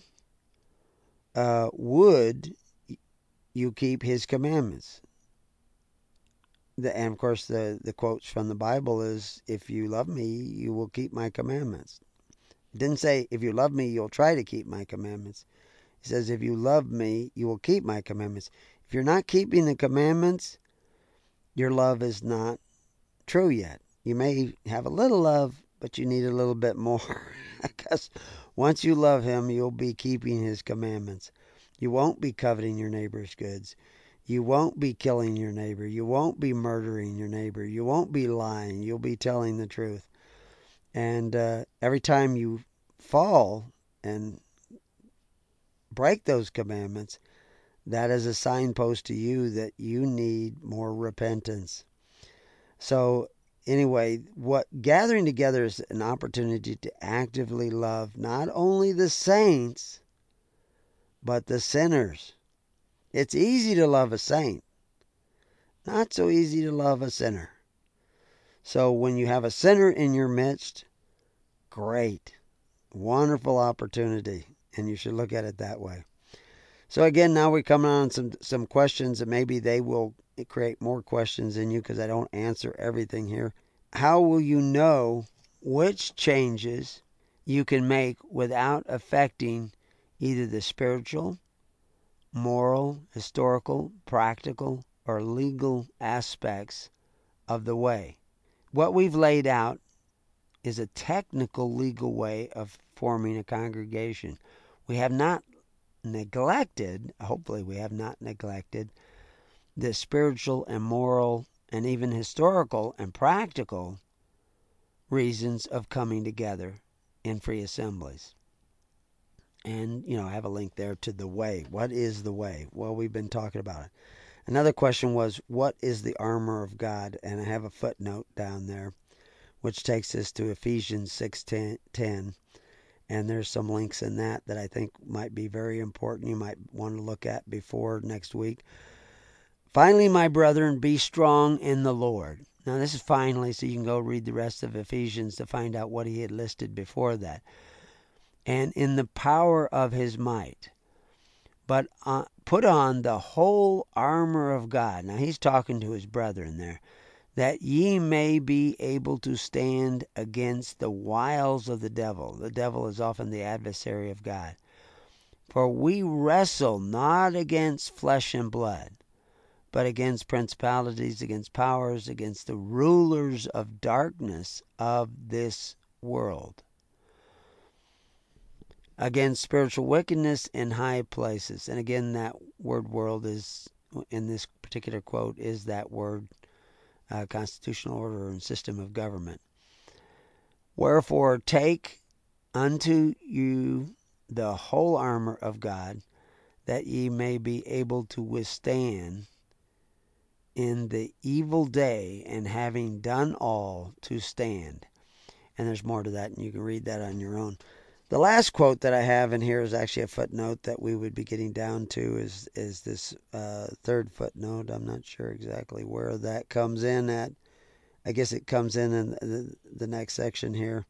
would you keep His commandments? And of course, the quotes from the Bible is, "If you love me, you will keep my commandments." It didn't say, "If you love me, you'll try to keep my commandments." It says, "If you love me, you will keep my commandments." If you're not keeping the commandments, your love is not true yet. You may have a little love, but you need a little bit more. Because once you love Him, you'll be keeping His commandments. You won't be coveting your neighbor's goods. You won't be killing your neighbor. You won't be murdering your neighbor. You won't be lying. You'll be telling the truth. And every time you fall and break those commandments, that is a signpost to you that you need more repentance. So anyway, what gathering together is an opportunity to actively love not only the saints, but the sinners. It's easy to love a saint, not so easy to love a sinner. So when you have a sinner in your midst, great, wonderful opportunity, and you should look at it that way. So again, now we're coming on some questions, and maybe they will create more questions in you because I don't answer everything here. How will you know which changes you can make without affecting either the spiritual, moral, historical, practical, or legal aspects of the way? What we've laid out is a technical legal way of forming a congregation. We have not neglected, hopefully we have not neglected, the spiritual and moral and even historical and practical reasons of coming together in free assemblies. And, I have a link there to the way. What is the way? Well, we've been talking about it. Another question was, what is the armor of God? And I have a footnote down there, which takes us to Ephesians 6:10. And there's some links in that I think might be very important. You might want to look at before next week. Finally, my brethren, be strong in the Lord. Now, this is finally, so you can go read the rest of Ephesians to find out what he had listed before that. And in the power of his might. But put on the whole armor of God. Now, he's talking to his brethren there. That ye may be able to stand against the wiles of the devil. The devil is often the adversary of God. For we wrestle not against flesh and blood, but against principalities, against powers, against the rulers of darkness of this world, against spiritual wickedness in high places. And again, that word world is, in this particular quote, is that word constitutional order and system of government. Wherefore take unto you the whole armor of God, that ye may be able to withstand in the evil day, and having done all, to stand. And there's more to that, and you can read that on your own. The last quote that I have in here is actually a footnote that we would be getting down to, is this third footnote. I'm not sure exactly where that comes in at. I guess it comes in the next section here.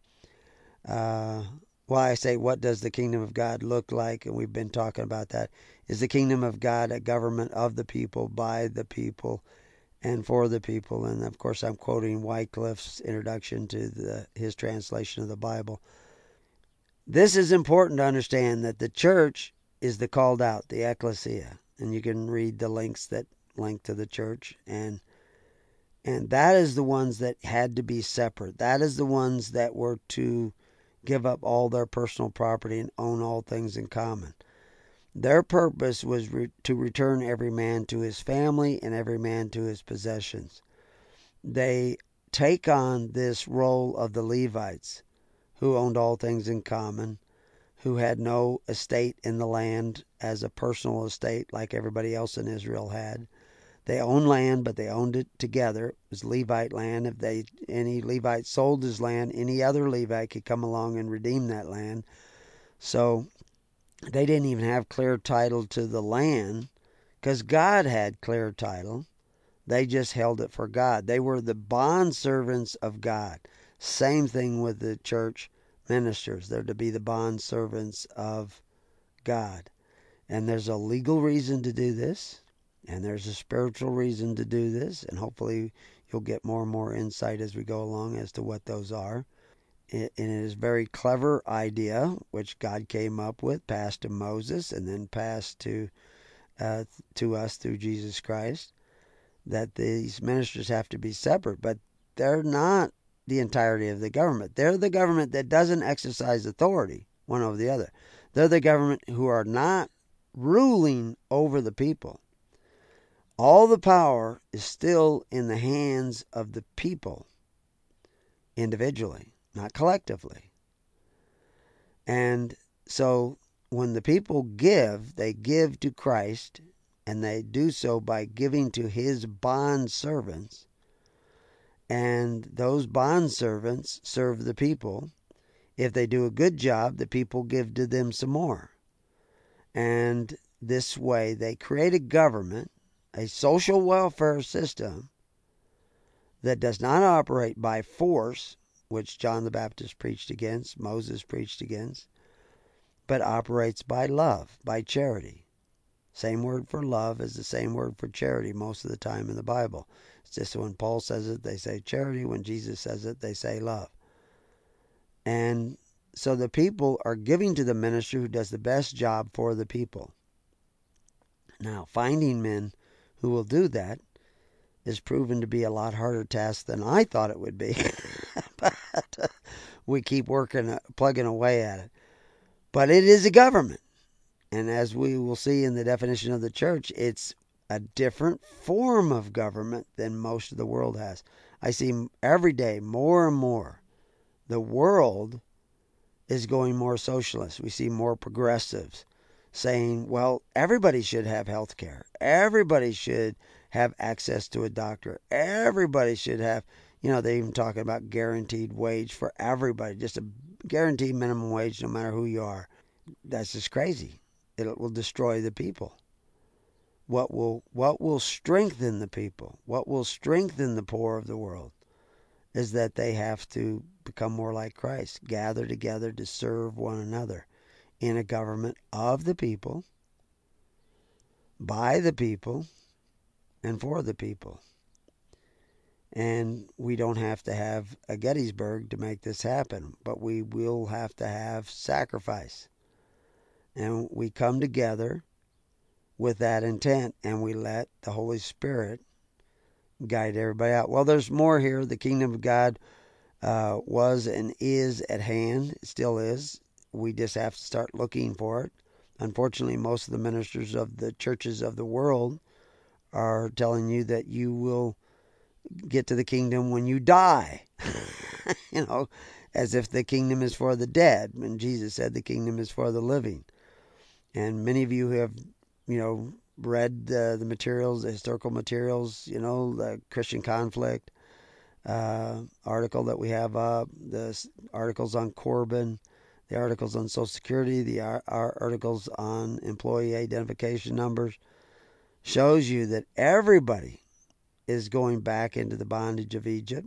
I say, what does the kingdom of God look like? And we've been talking about that. Is the kingdom of God a government of the people, by the people, and for the people? And of course, I'm quoting Wycliffe's introduction to his translation of the Bible. This is important to understand, that the church is the called out, the ecclesia. And you can read the links that link to the church. And that is the ones that had to be separate. That is the ones that were to give up all their personal property and own all things in common. Their purpose was to return every man to his family and every man to his possessions. They take on this role of the Levites, who owned all things in common, who had no estate in the land as a personal estate like everybody else in Israel had. They owned land, but they owned it together. It was Levite land. If any Levite sold his land, any other Levite could come along and redeem that land. So they didn't even have clear title to the land, because God had clear title. They just held it for God. They were the bond servants of God. Same thing with the church ministers. They're to be the bond servants of God. And there's a legal reason to do this, and there's a spiritual reason to do this, and hopefully you'll get more and more insight as we go along as to what those are. And it is a very clever idea, which God came up with, passed to Moses, and then passed to us through Jesus Christ, that these ministers have to be separate. But they're not the entirety of the government. They're the government that doesn't exercise authority one over the other. They're the government who are not ruling over the people. All the power is still in the hands of the people individually, not collectively. And so when the people give, they give to Christ, and they do so by giving to his bond servants. And those bond servants serve the people. If they do a good job, the people give to them some more. And this way they create a government, a social welfare system that does not operate by force, which John the Baptist preached against, Moses preached against, but operates by love, by charity. Same word for love is the same word for charity most of the time in the Bible. It's just when Paul says it, they say charity. When Jesus says it, they say love. And so the people are giving to the minister who does the best job for the people. Now, finding men who will do that is proven to be a lot harder task than I thought it would be. But we keep working, plugging away at it. But it is a government. And as we will see in the definition of the church, it's a different form of government than most of the world has. I see every day more and more the world is going more socialist. We see more progressives saying, well, everybody should have health care. Everybody should have access to a doctor. Everybody should have, they're even talking about guaranteed wage for everybody, just a guaranteed minimum wage no matter who you are. That's just crazy. It will destroy the people. What will strengthen the people? What will strengthen the poor of the world is that they have to become more like Christ, gather together to serve one another in a government of the people, by the people, and for the people. And we don't have to have a Gettysburg to make this happen, but we will have to have sacrifice. And we come together with that intent, and we let the Holy Spirit guide everybody out. Well, there's more here. The kingdom of God was and is at hand. It still is. We just have to start looking for it. Unfortunately, most of the ministers of the churches of the world are telling you that you will get to the kingdom when you die. As if the kingdom is for the dead, when Jesus said the kingdom is for the living. And many of you have, read the materials, the historical materials, the Christian conflict article that we have up, the articles on Corbyn, the articles on Social Security, the articles on employee identification numbers, shows you that everybody is going back into the bondage of Egypt.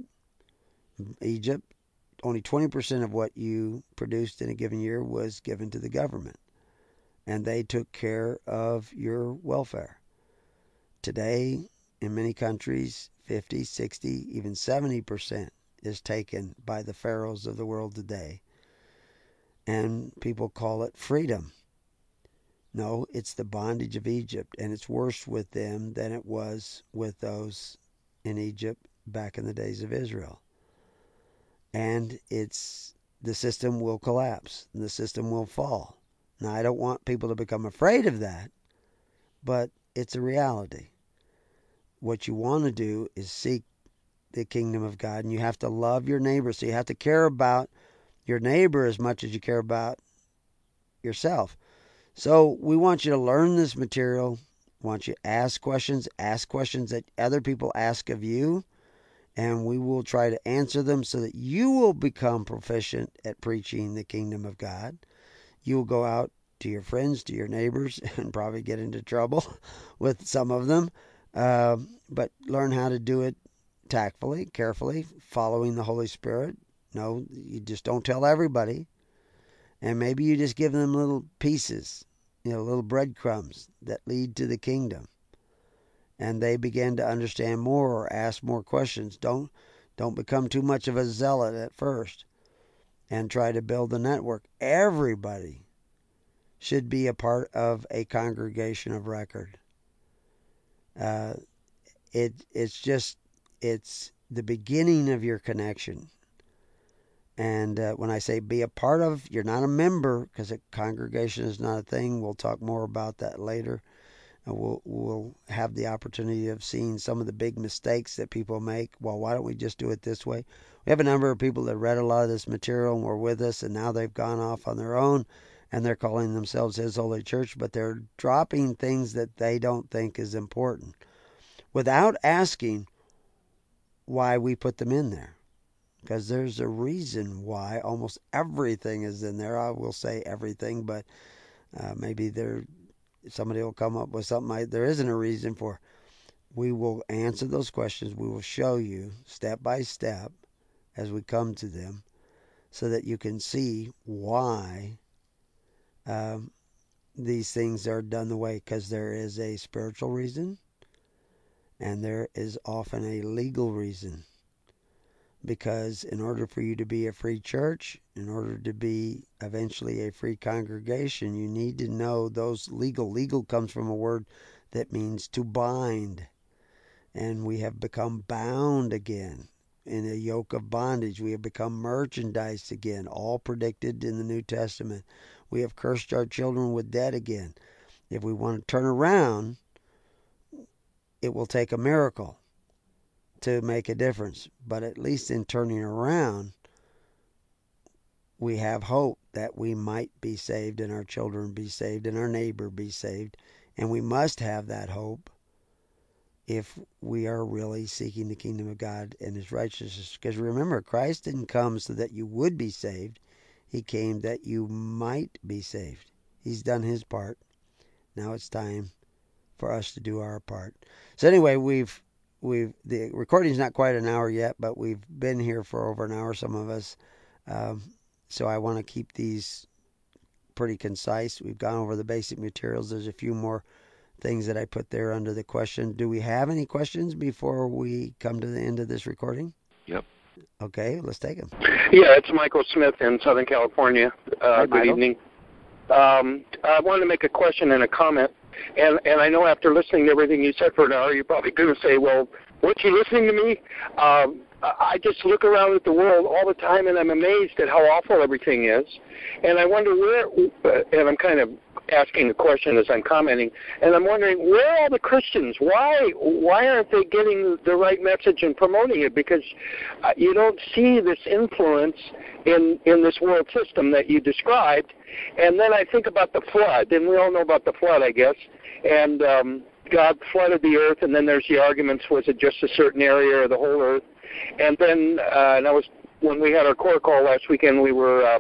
Only 20% of what you produced in a given year was given to the government, and they took care of your welfare. Today, in many countries, 50, 60, even 70% is taken by the pharaohs of the world today. And people call it freedom. No, it's the bondage of Egypt, and it's worse with them than it was with those in Egypt back in the days of Israel. And the system will collapse, and the system will fall. Now, I don't want people to become afraid of that, but it's a reality. What you want to do is seek the kingdom of God, and you have to love your neighbor. So you have to care about your neighbor as much as you care about yourself. So we want you to learn this material. We want you to ask questions that other people ask of you, and we will try to answer them so that you will become proficient at preaching the kingdom of God. You will go out to your friends, to your neighbors, and probably get into trouble with some of them, but learn how to do it tactfully, carefully, following the Holy Spirit. No, you just don't tell everybody. And maybe you just give them little pieces, little breadcrumbs that lead to the kingdom. And they begin to understand more or ask more questions. Don't become too much of a zealot at first, and try to build a network. Everybody should be a part of a congregation of record. It's the beginning of your connection. And when I say be a part of, you're not a member, because a congregation is not a thing. We'll talk more about that later. We'll have the opportunity of seeing some of the big mistakes that people make. Well, why don't we just do it this way? We have a number of people that read a lot of this material and were with us, and now they've gone off on their own, and they're calling themselves His Holy Church, but they're dropping things that they don't think is important without asking why we put them in there. Because there's a reason why almost everything is in there. I will say everything, but maybe somebody will come up with something there isn't a reason for. We will answer those questions. We will show you step by step as we come to them, so that you can see why these things are done the way, because there is a spiritual reason and there is often a legal reason. Because in order for you to be a free church, in order to be eventually a free congregation, you need to know those legal. Legal comes from a word that means to bind. And we have become bound again in a yoke of bondage. We have become merchandised again, all predicted in the New Testament. We have cursed our children with debt again. If we want to turn around, it will take a miracle to make a difference. But at least in turning around, we have hope that we might be saved and our children be saved and our neighbor be saved. And we must have that hope if we are really seeking the kingdom of God and His righteousness. Because remember, Christ didn't come so that you would be saved. He came that you might be saved. He's done His part. Now it's time for us to do our part. So anyway, the recording's not quite an hour yet, but we've been here for over an hour, some of us. So I want to keep these pretty concise. We've gone over the basic materials. There's a few more things that I put there under the question. Do we have any questions before we come to the end of this recording? Yep. Okay, let's take them. Yeah, it's Michael Smith in Southern California. Good evening. I wanted to make a question and a comment. And I know after listening to everything you said for an hour, you're probably going to say, well, weren't you listening to me? I just look around at the world all the time, and I'm amazed at how awful everything is. And I wonder and I'm kind of asking the question as I'm commenting, and I'm wondering, where are all the Christians? Why aren't they getting the right message and promoting it? Because you don't see this influence in this world system that you described. And then I think about the flood, and we all know about the flood, I guess, and God flooded the earth, and then there's the arguments, was it just a certain area or the whole earth? And then when we had our core call last weekend, we were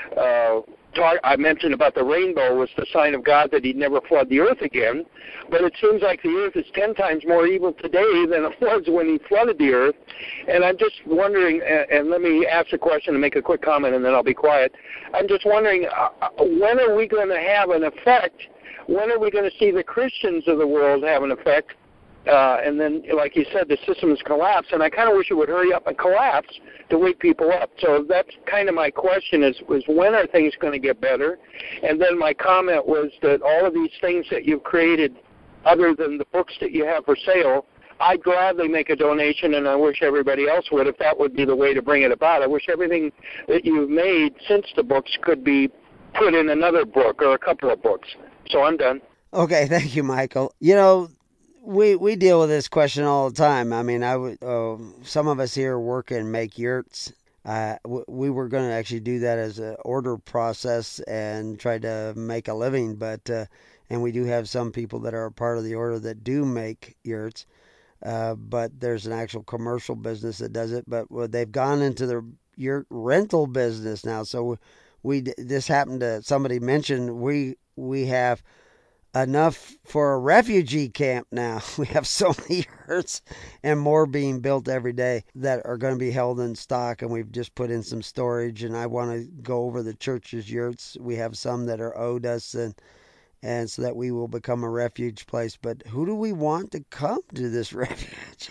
I mentioned about the rainbow was the sign of God that He'd never flood the earth again. But it seems like the earth is 10 times more evil today than it was when He flooded the earth. And I'm just wondering, and let me ask a question and make a quick comment, and then I'll be quiet. I'm just wondering, when are we going to have an effect? When are we going to see the Christians of the world have an effect? And then, like you said, the systems collapse, and I kind of wish it would hurry up and collapse to wake people up. So that's kind of my question is when are things going to get better? And then my comment was that all of these things that you've created, other than the books that you have for sale, I'd gladly make a donation, and I wish everybody else would, if that would be the way to bring it about. I wish everything that you've made since the books could be put in another book or a couple of books. So I'm done. Okay, thank you, Michael. You know, we deal with this question all the time. I mean, some of us here work and make yurts. We were going to actually do that as an order process and try to make a living, but and we do have some people that are a part of the order that do make yurts, but there's an actual commercial business that does it. But they've gone into the yurt rental business now. So this happened to somebody mentioned we have enough for a refugee camp now. We have so many yurts and more being built every day that are going to be held in stock, and we've just put in some storage, and I want to go over the church's yurts. We have some that are owed us, and so that we will become a refuge place. But who do we want to come to this refuge?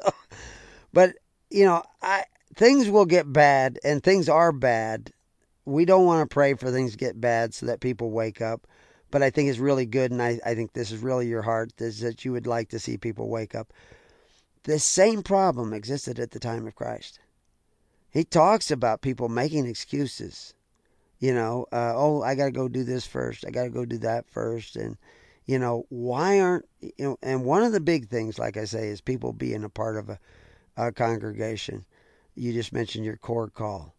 But you know, things will get bad, and things are bad. We don't want to pray for things to get bad so that people wake up. But I think it's really good, and I think this is really your heart, is that you would like to see people wake up. The same problem existed at the time of Christ. He talks about people making excuses. You know, I got to go do this first. I got to go do that first. And, you know, why aren't, you know, and one of the big things, like I say, is people being a part of a congregation. You just mentioned your core call.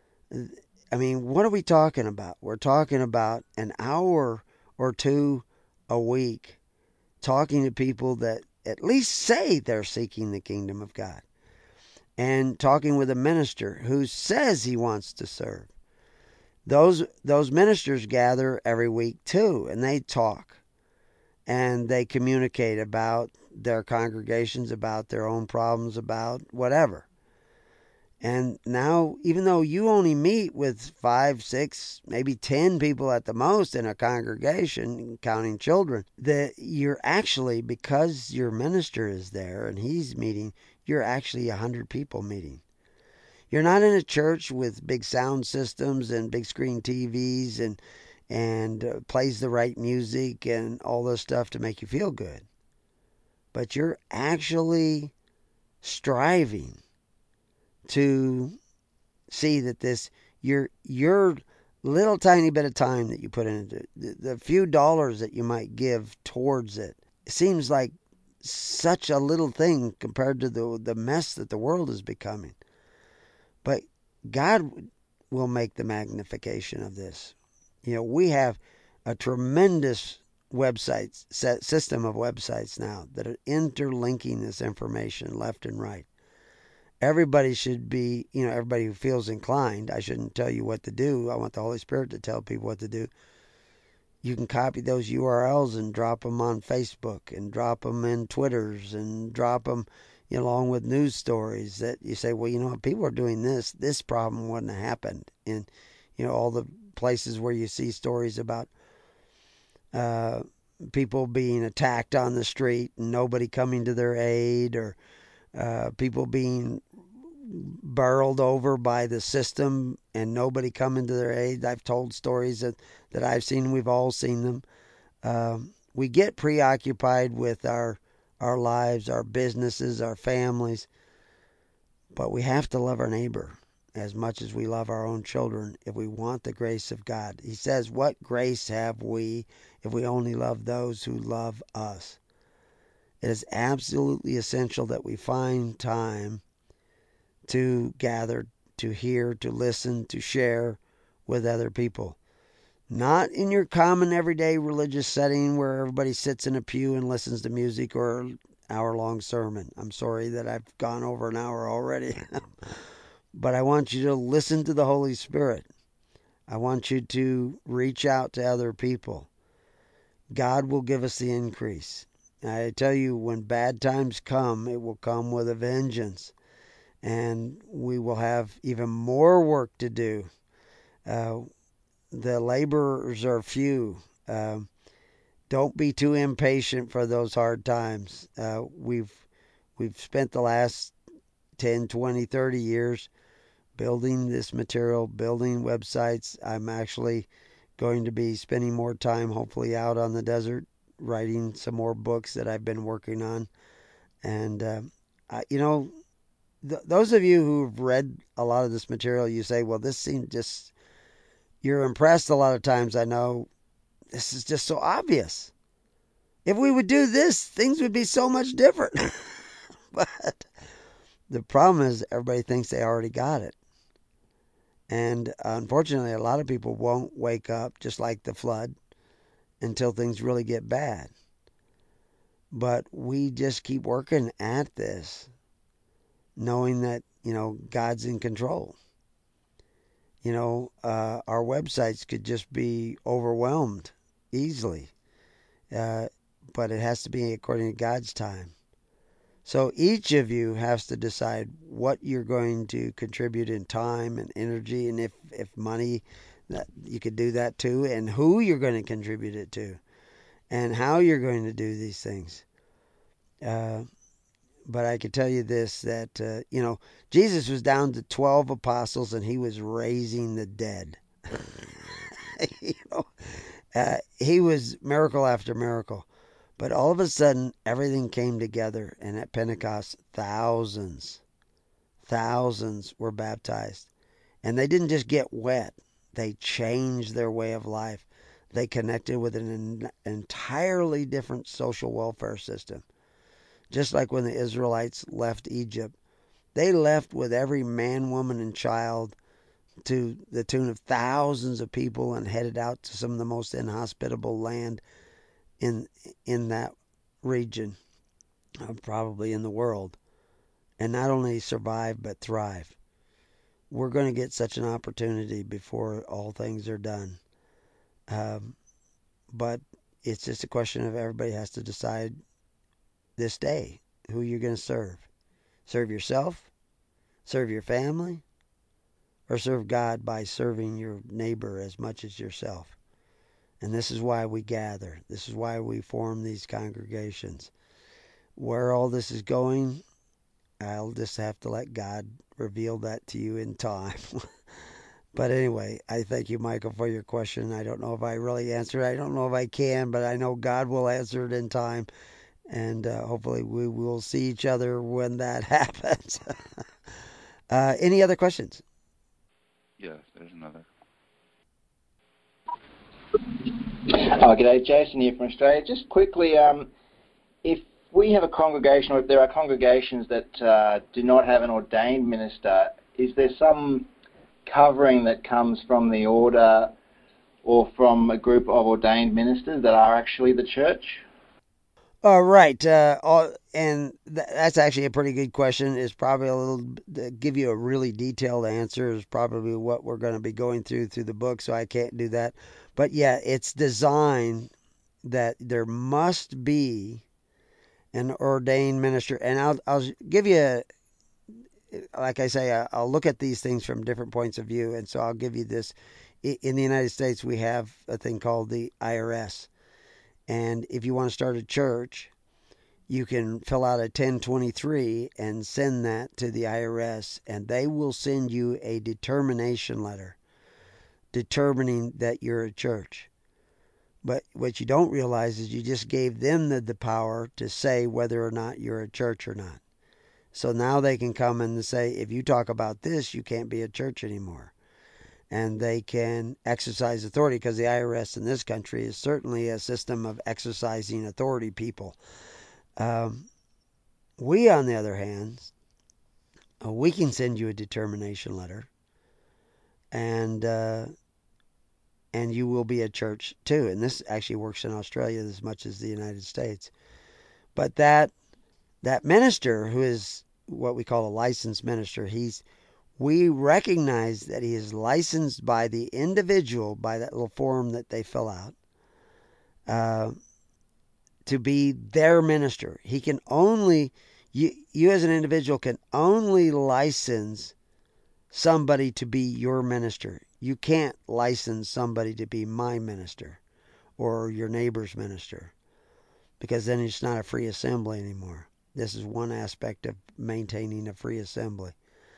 I mean, what are we talking about? We're talking about an hour or two a week talking to people that at least say they're seeking the kingdom of God, and talking with a minister who says he wants to serve. Those ministers gather every week too, and they talk and they communicate about their congregations, about their own problems, about whatever. And now, even though you only meet with 5, 6, maybe 10 people at the most in a congregation, counting children, that you're actually, because your minister is there and he's meeting, you're actually 100 people meeting. You're not in a church with big sound systems and big screen TVs and plays the right music and all this stuff to make you feel good. But you're actually striving to see that your little tiny bit of time that you put into it, the few dollars that you might give towards it, seems like such a little thing compared to the mess that the world is becoming. But God will make the magnification of this. We have a tremendous system of websites now that are interlinking this information left and right. Everybody should be, everybody who feels inclined. I shouldn't tell you what to do. I want the Holy Spirit to tell people what to do. You can copy those URLs and drop them on Facebook and drop them in Twitters and drop them along with news stories that you say, well, people are doing this. This problem wouldn't have happened in, all the places where you see stories about people being attacked on the street and nobody coming to their aid, or people being barreled over by the system and nobody coming to their aid. I've told stories that I've seen. We've all seen them. We get preoccupied with our lives, our businesses, our families, but we have to love our neighbor as much as we love our own children if we want the grace of God. He says, what grace have we if we only love those who love us? It is absolutely essential that we find time to gather, to hear, to listen, to share with other people. Not in your common everyday religious setting where everybody sits in a pew and listens to music or an hour-long sermon. I'm sorry that I've gone over an hour already. But I want you to listen to the Holy Spirit. I want you to reach out to other people. God will give us the increase. I tell you, when bad times come, it will come with a vengeance. And we will have even more work to do. The laborers are few. Don't be too impatient for those hard times. We've spent the last 10, 20, 30 years building this material, building websites. I'm actually going to be spending more time, hopefully, out on the desert, writing some more books that I've been working on. And, those of you who've read a lot of this material, you say, well, this seems just, you're impressed a lot of times. I know this is just so obvious. If we would do this, things would be so much different. But the problem is everybody thinks they already got it. And unfortunately, a lot of people won't wake up, just like the flood, until things really get bad. But we just keep working at this, knowing that, God's in control. Our websites could just be overwhelmed easily. But it has to be according to God's time. So each of you has to decide what you're going to contribute in time and energy, and if money, that you could do that too, and who you're going to contribute it to, and how you're going to do these things. But I can tell you this, that, Jesus was down to 12 apostles and he was raising the dead. He was miracle after miracle. But all of a sudden, everything came together, and at Pentecost, thousands were baptized. And they didn't just get wet. They changed their way of life. They connected with an entirely different social welfare system. Just like when the Israelites left Egypt, they left with every man, woman, and child to the tune of thousands of people and headed out to some of the most inhospitable land in that region, probably in the world, and not only survive but thrive. We're going to get such an opportunity before all things are done. But it's just a question of everybody has to decide this day who you're going to serve. Serve yourself Serve your family or serve God by serving your neighbor as much as yourself? And this is why we gather. This is why we form these congregations. Where all this is going, I'll just have to let God reveal that to you in time. But anyway, I thank you, Michael, for your question. I don't know if I really answered it. I don't know if I can, but I know God will answer it in time. And hopefully we will see each other when that happens. Any other questions? Yes, there's another. Oh, g'day, Jason here from Australia. Just quickly, if we have a congregation, or if there are congregations that do not have an ordained minister, is there some covering that comes from the order or from a group of ordained ministers that are actually the church? Right. And that's actually a pretty good question. It's probably a little, to give you a really detailed answer is probably what we're going to be going through the book, so I can't do that. But yeah, it's designed that there must be an ordained minister. And I'll give you, like I say, I'll look at these things from different points of view. And so I'll give you this. In the United States, we have a thing called the IRS. And if you want to start a church, you can fill out a 1023 and send that to the IRS, and they will send you a determination letter determining that you're a church. But what you don't realize is you just gave them the power to say whether or not you're a church or not. So now they can come and say, if you talk about this, you can't be a church anymore. And they can exercise authority, because the IRS in this country is certainly a system of exercising authority people. We, on the other hand, we can send you a determination letter, and you will be a church too. And this actually works in Australia as much as the United States. But that minister, who is what we call a licensed minister, we recognize that he is licensed by the individual, by that little form that they fill out, to be their minister. He can only, you as an individual can only license somebody to be your minister. You can't license somebody to be my minister or your neighbor's minister, because then it's not a free assembly anymore. This is one aspect of maintaining a free assembly.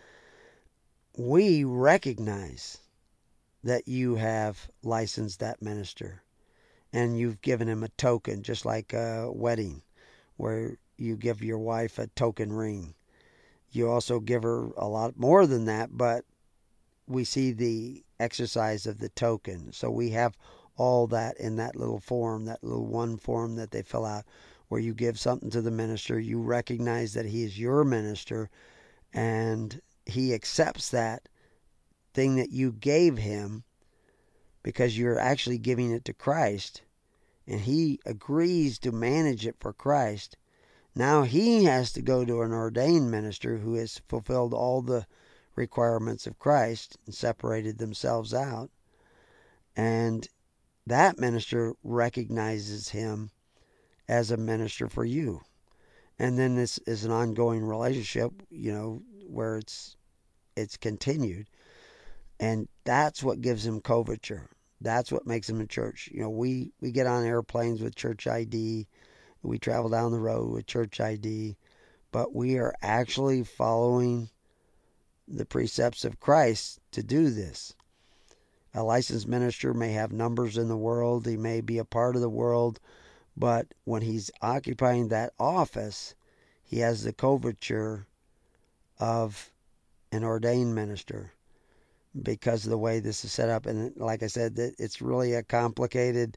We recognize that you have licensed that minister, and you've given him a token, just like a wedding, where you give your wife a token ring. You also give her a lot more than that, but we see the exercise of the token. So we have all that in that little form, that little one form that they fill out, where you give something to the minister. You recognize that he is your minister, and he accepts that thing that you gave him because you're actually giving it to Christ, and he agrees to manage it for Christ. Now he has to go to an ordained minister who has fulfilled all the requirements of Christ and separated themselves out, and that minister recognizes him as a minister for you. And then this is an ongoing relationship, where it's continued. And that's what gives him coverture. That's what makes him a church. We get on airplanes with church ID. We travel down the road with church ID. But we are actually following the precepts of Christ to do this. A licensed minister may have numbers in the world. He may be a part of the world. But when he's occupying that office, he has the coverture of an ordained minister, because of the way this is set up. And like I said, it's really a complicated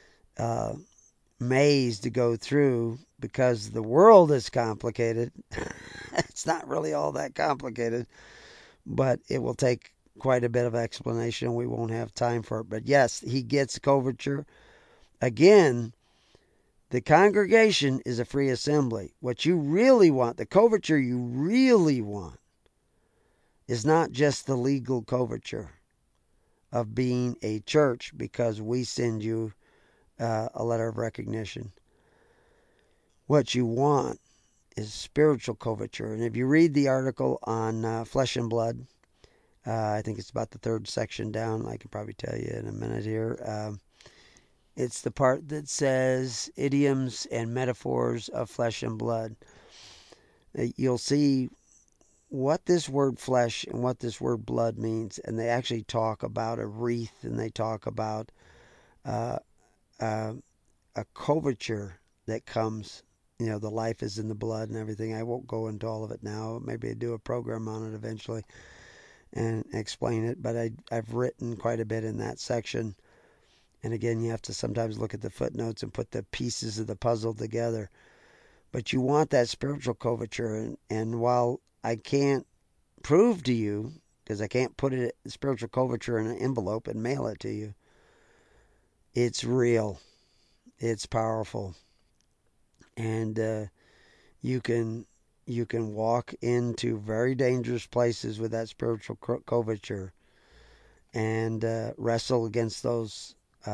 maze to go through, because the world is complicated. It's not really all that complicated, but it will take quite a bit of explanation. We won't have time for it. But yes, he gets coverture. Again, the congregation is a free assembly. What you really want, the coverture you really want, is not just the legal coverture of being a church because we send you a letter of recognition. What you want is spiritual coverture. And if you read the article on flesh and blood, I think it's about the third section down. I can probably tell you in a minute here. It's the part that says idioms and metaphors of flesh and blood. You'll see what this word flesh and what this word blood means. And they actually talk about a wreath, and they talk about a coverture that comes. You know, the life is in the blood and everything. I won't go into all of it now. Maybe I'll do a program on it eventually and explain it. But I've written quite a bit in that section. And again, you have to sometimes look at the footnotes and put the pieces of the puzzle together. But you want that spiritual coverture. And while I can't prove to you, because I can't put it spiritual coverture in an envelope and mail it to you, it's real. It's powerful. And you can walk into very dangerous places with that spiritual coverture and wrestle against those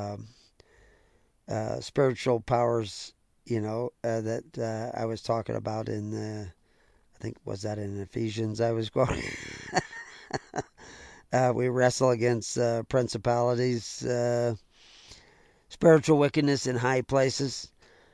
spiritual powers, that I was talking about in I think, was that in Ephesians I was quoting? We wrestle against principalities, spiritual wickedness in high places.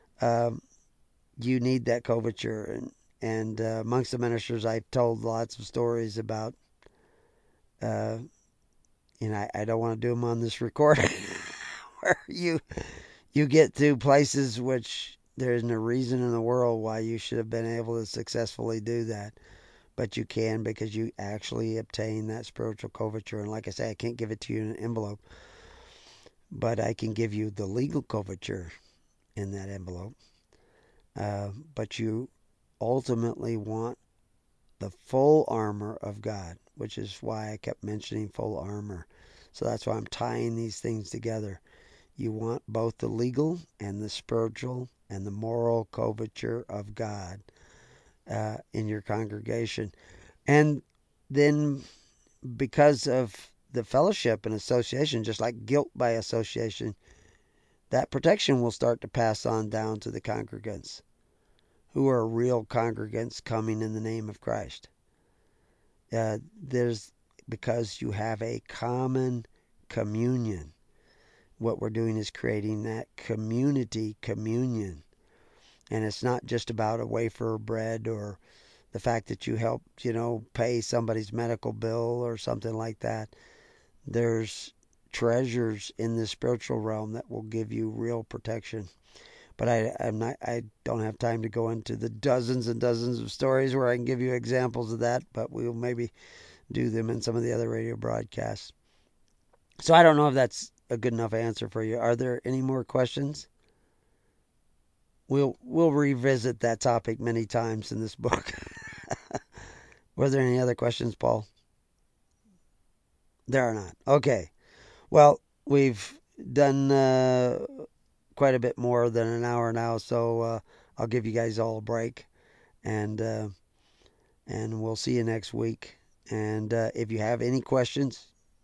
You need that coverture. And amongst the ministers, I've told lots of stories about, I don't want to do them on this recording, where you get to places which there isn't a reason in the world why you should have been able to successfully do that. But you can, because you actually obtain that spiritual coverture. And like I say, I can't give it to you in an envelope, but I can give you the legal coverture in that envelope. But you ultimately want the full armor of God, which is why I kept mentioning full armor. So that's why I'm tying these things together. You want both the legal and the spiritual and the moral coverture of God in your congregation. And then, because of the fellowship and association, just like guilt by association, that protection will start to pass on down to the congregants, who are real congregants coming in the name of Christ. Because you have a common communion. What we're doing is creating that communion. And it's not just about a wafer of bread or the fact that you helped, pay somebody's medical bill or something like that. There's treasures in the spiritual realm that will give you real protection. But I don't have time to go into the dozens and dozens of stories where I can give you examples of that, but we'll maybe do them in some of the other radio broadcasts. So I don't know if that's a good enough answer for you. Are there any more questions? We'll revisit that topic many times in this book. Were there any other questions, Paul? There are not. Okay. Well, we've done quite a bit more than an hour now, so I'll give you guys all a break, and we'll see you next week. And if you have any questions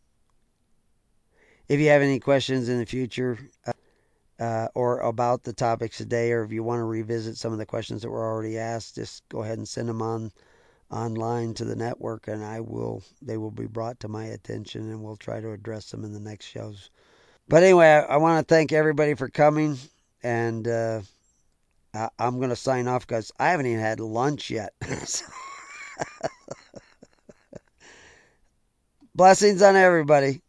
in the future, or about the topics today, or if you want to revisit some of the questions that were already asked, just go ahead and send them online to the network, and they will be brought to my attention, and we'll try to address them in the next shows. But anyway, I want to thank everybody for coming, and I'm going to sign off because I haven't even had lunch yet. Blessings on everybody.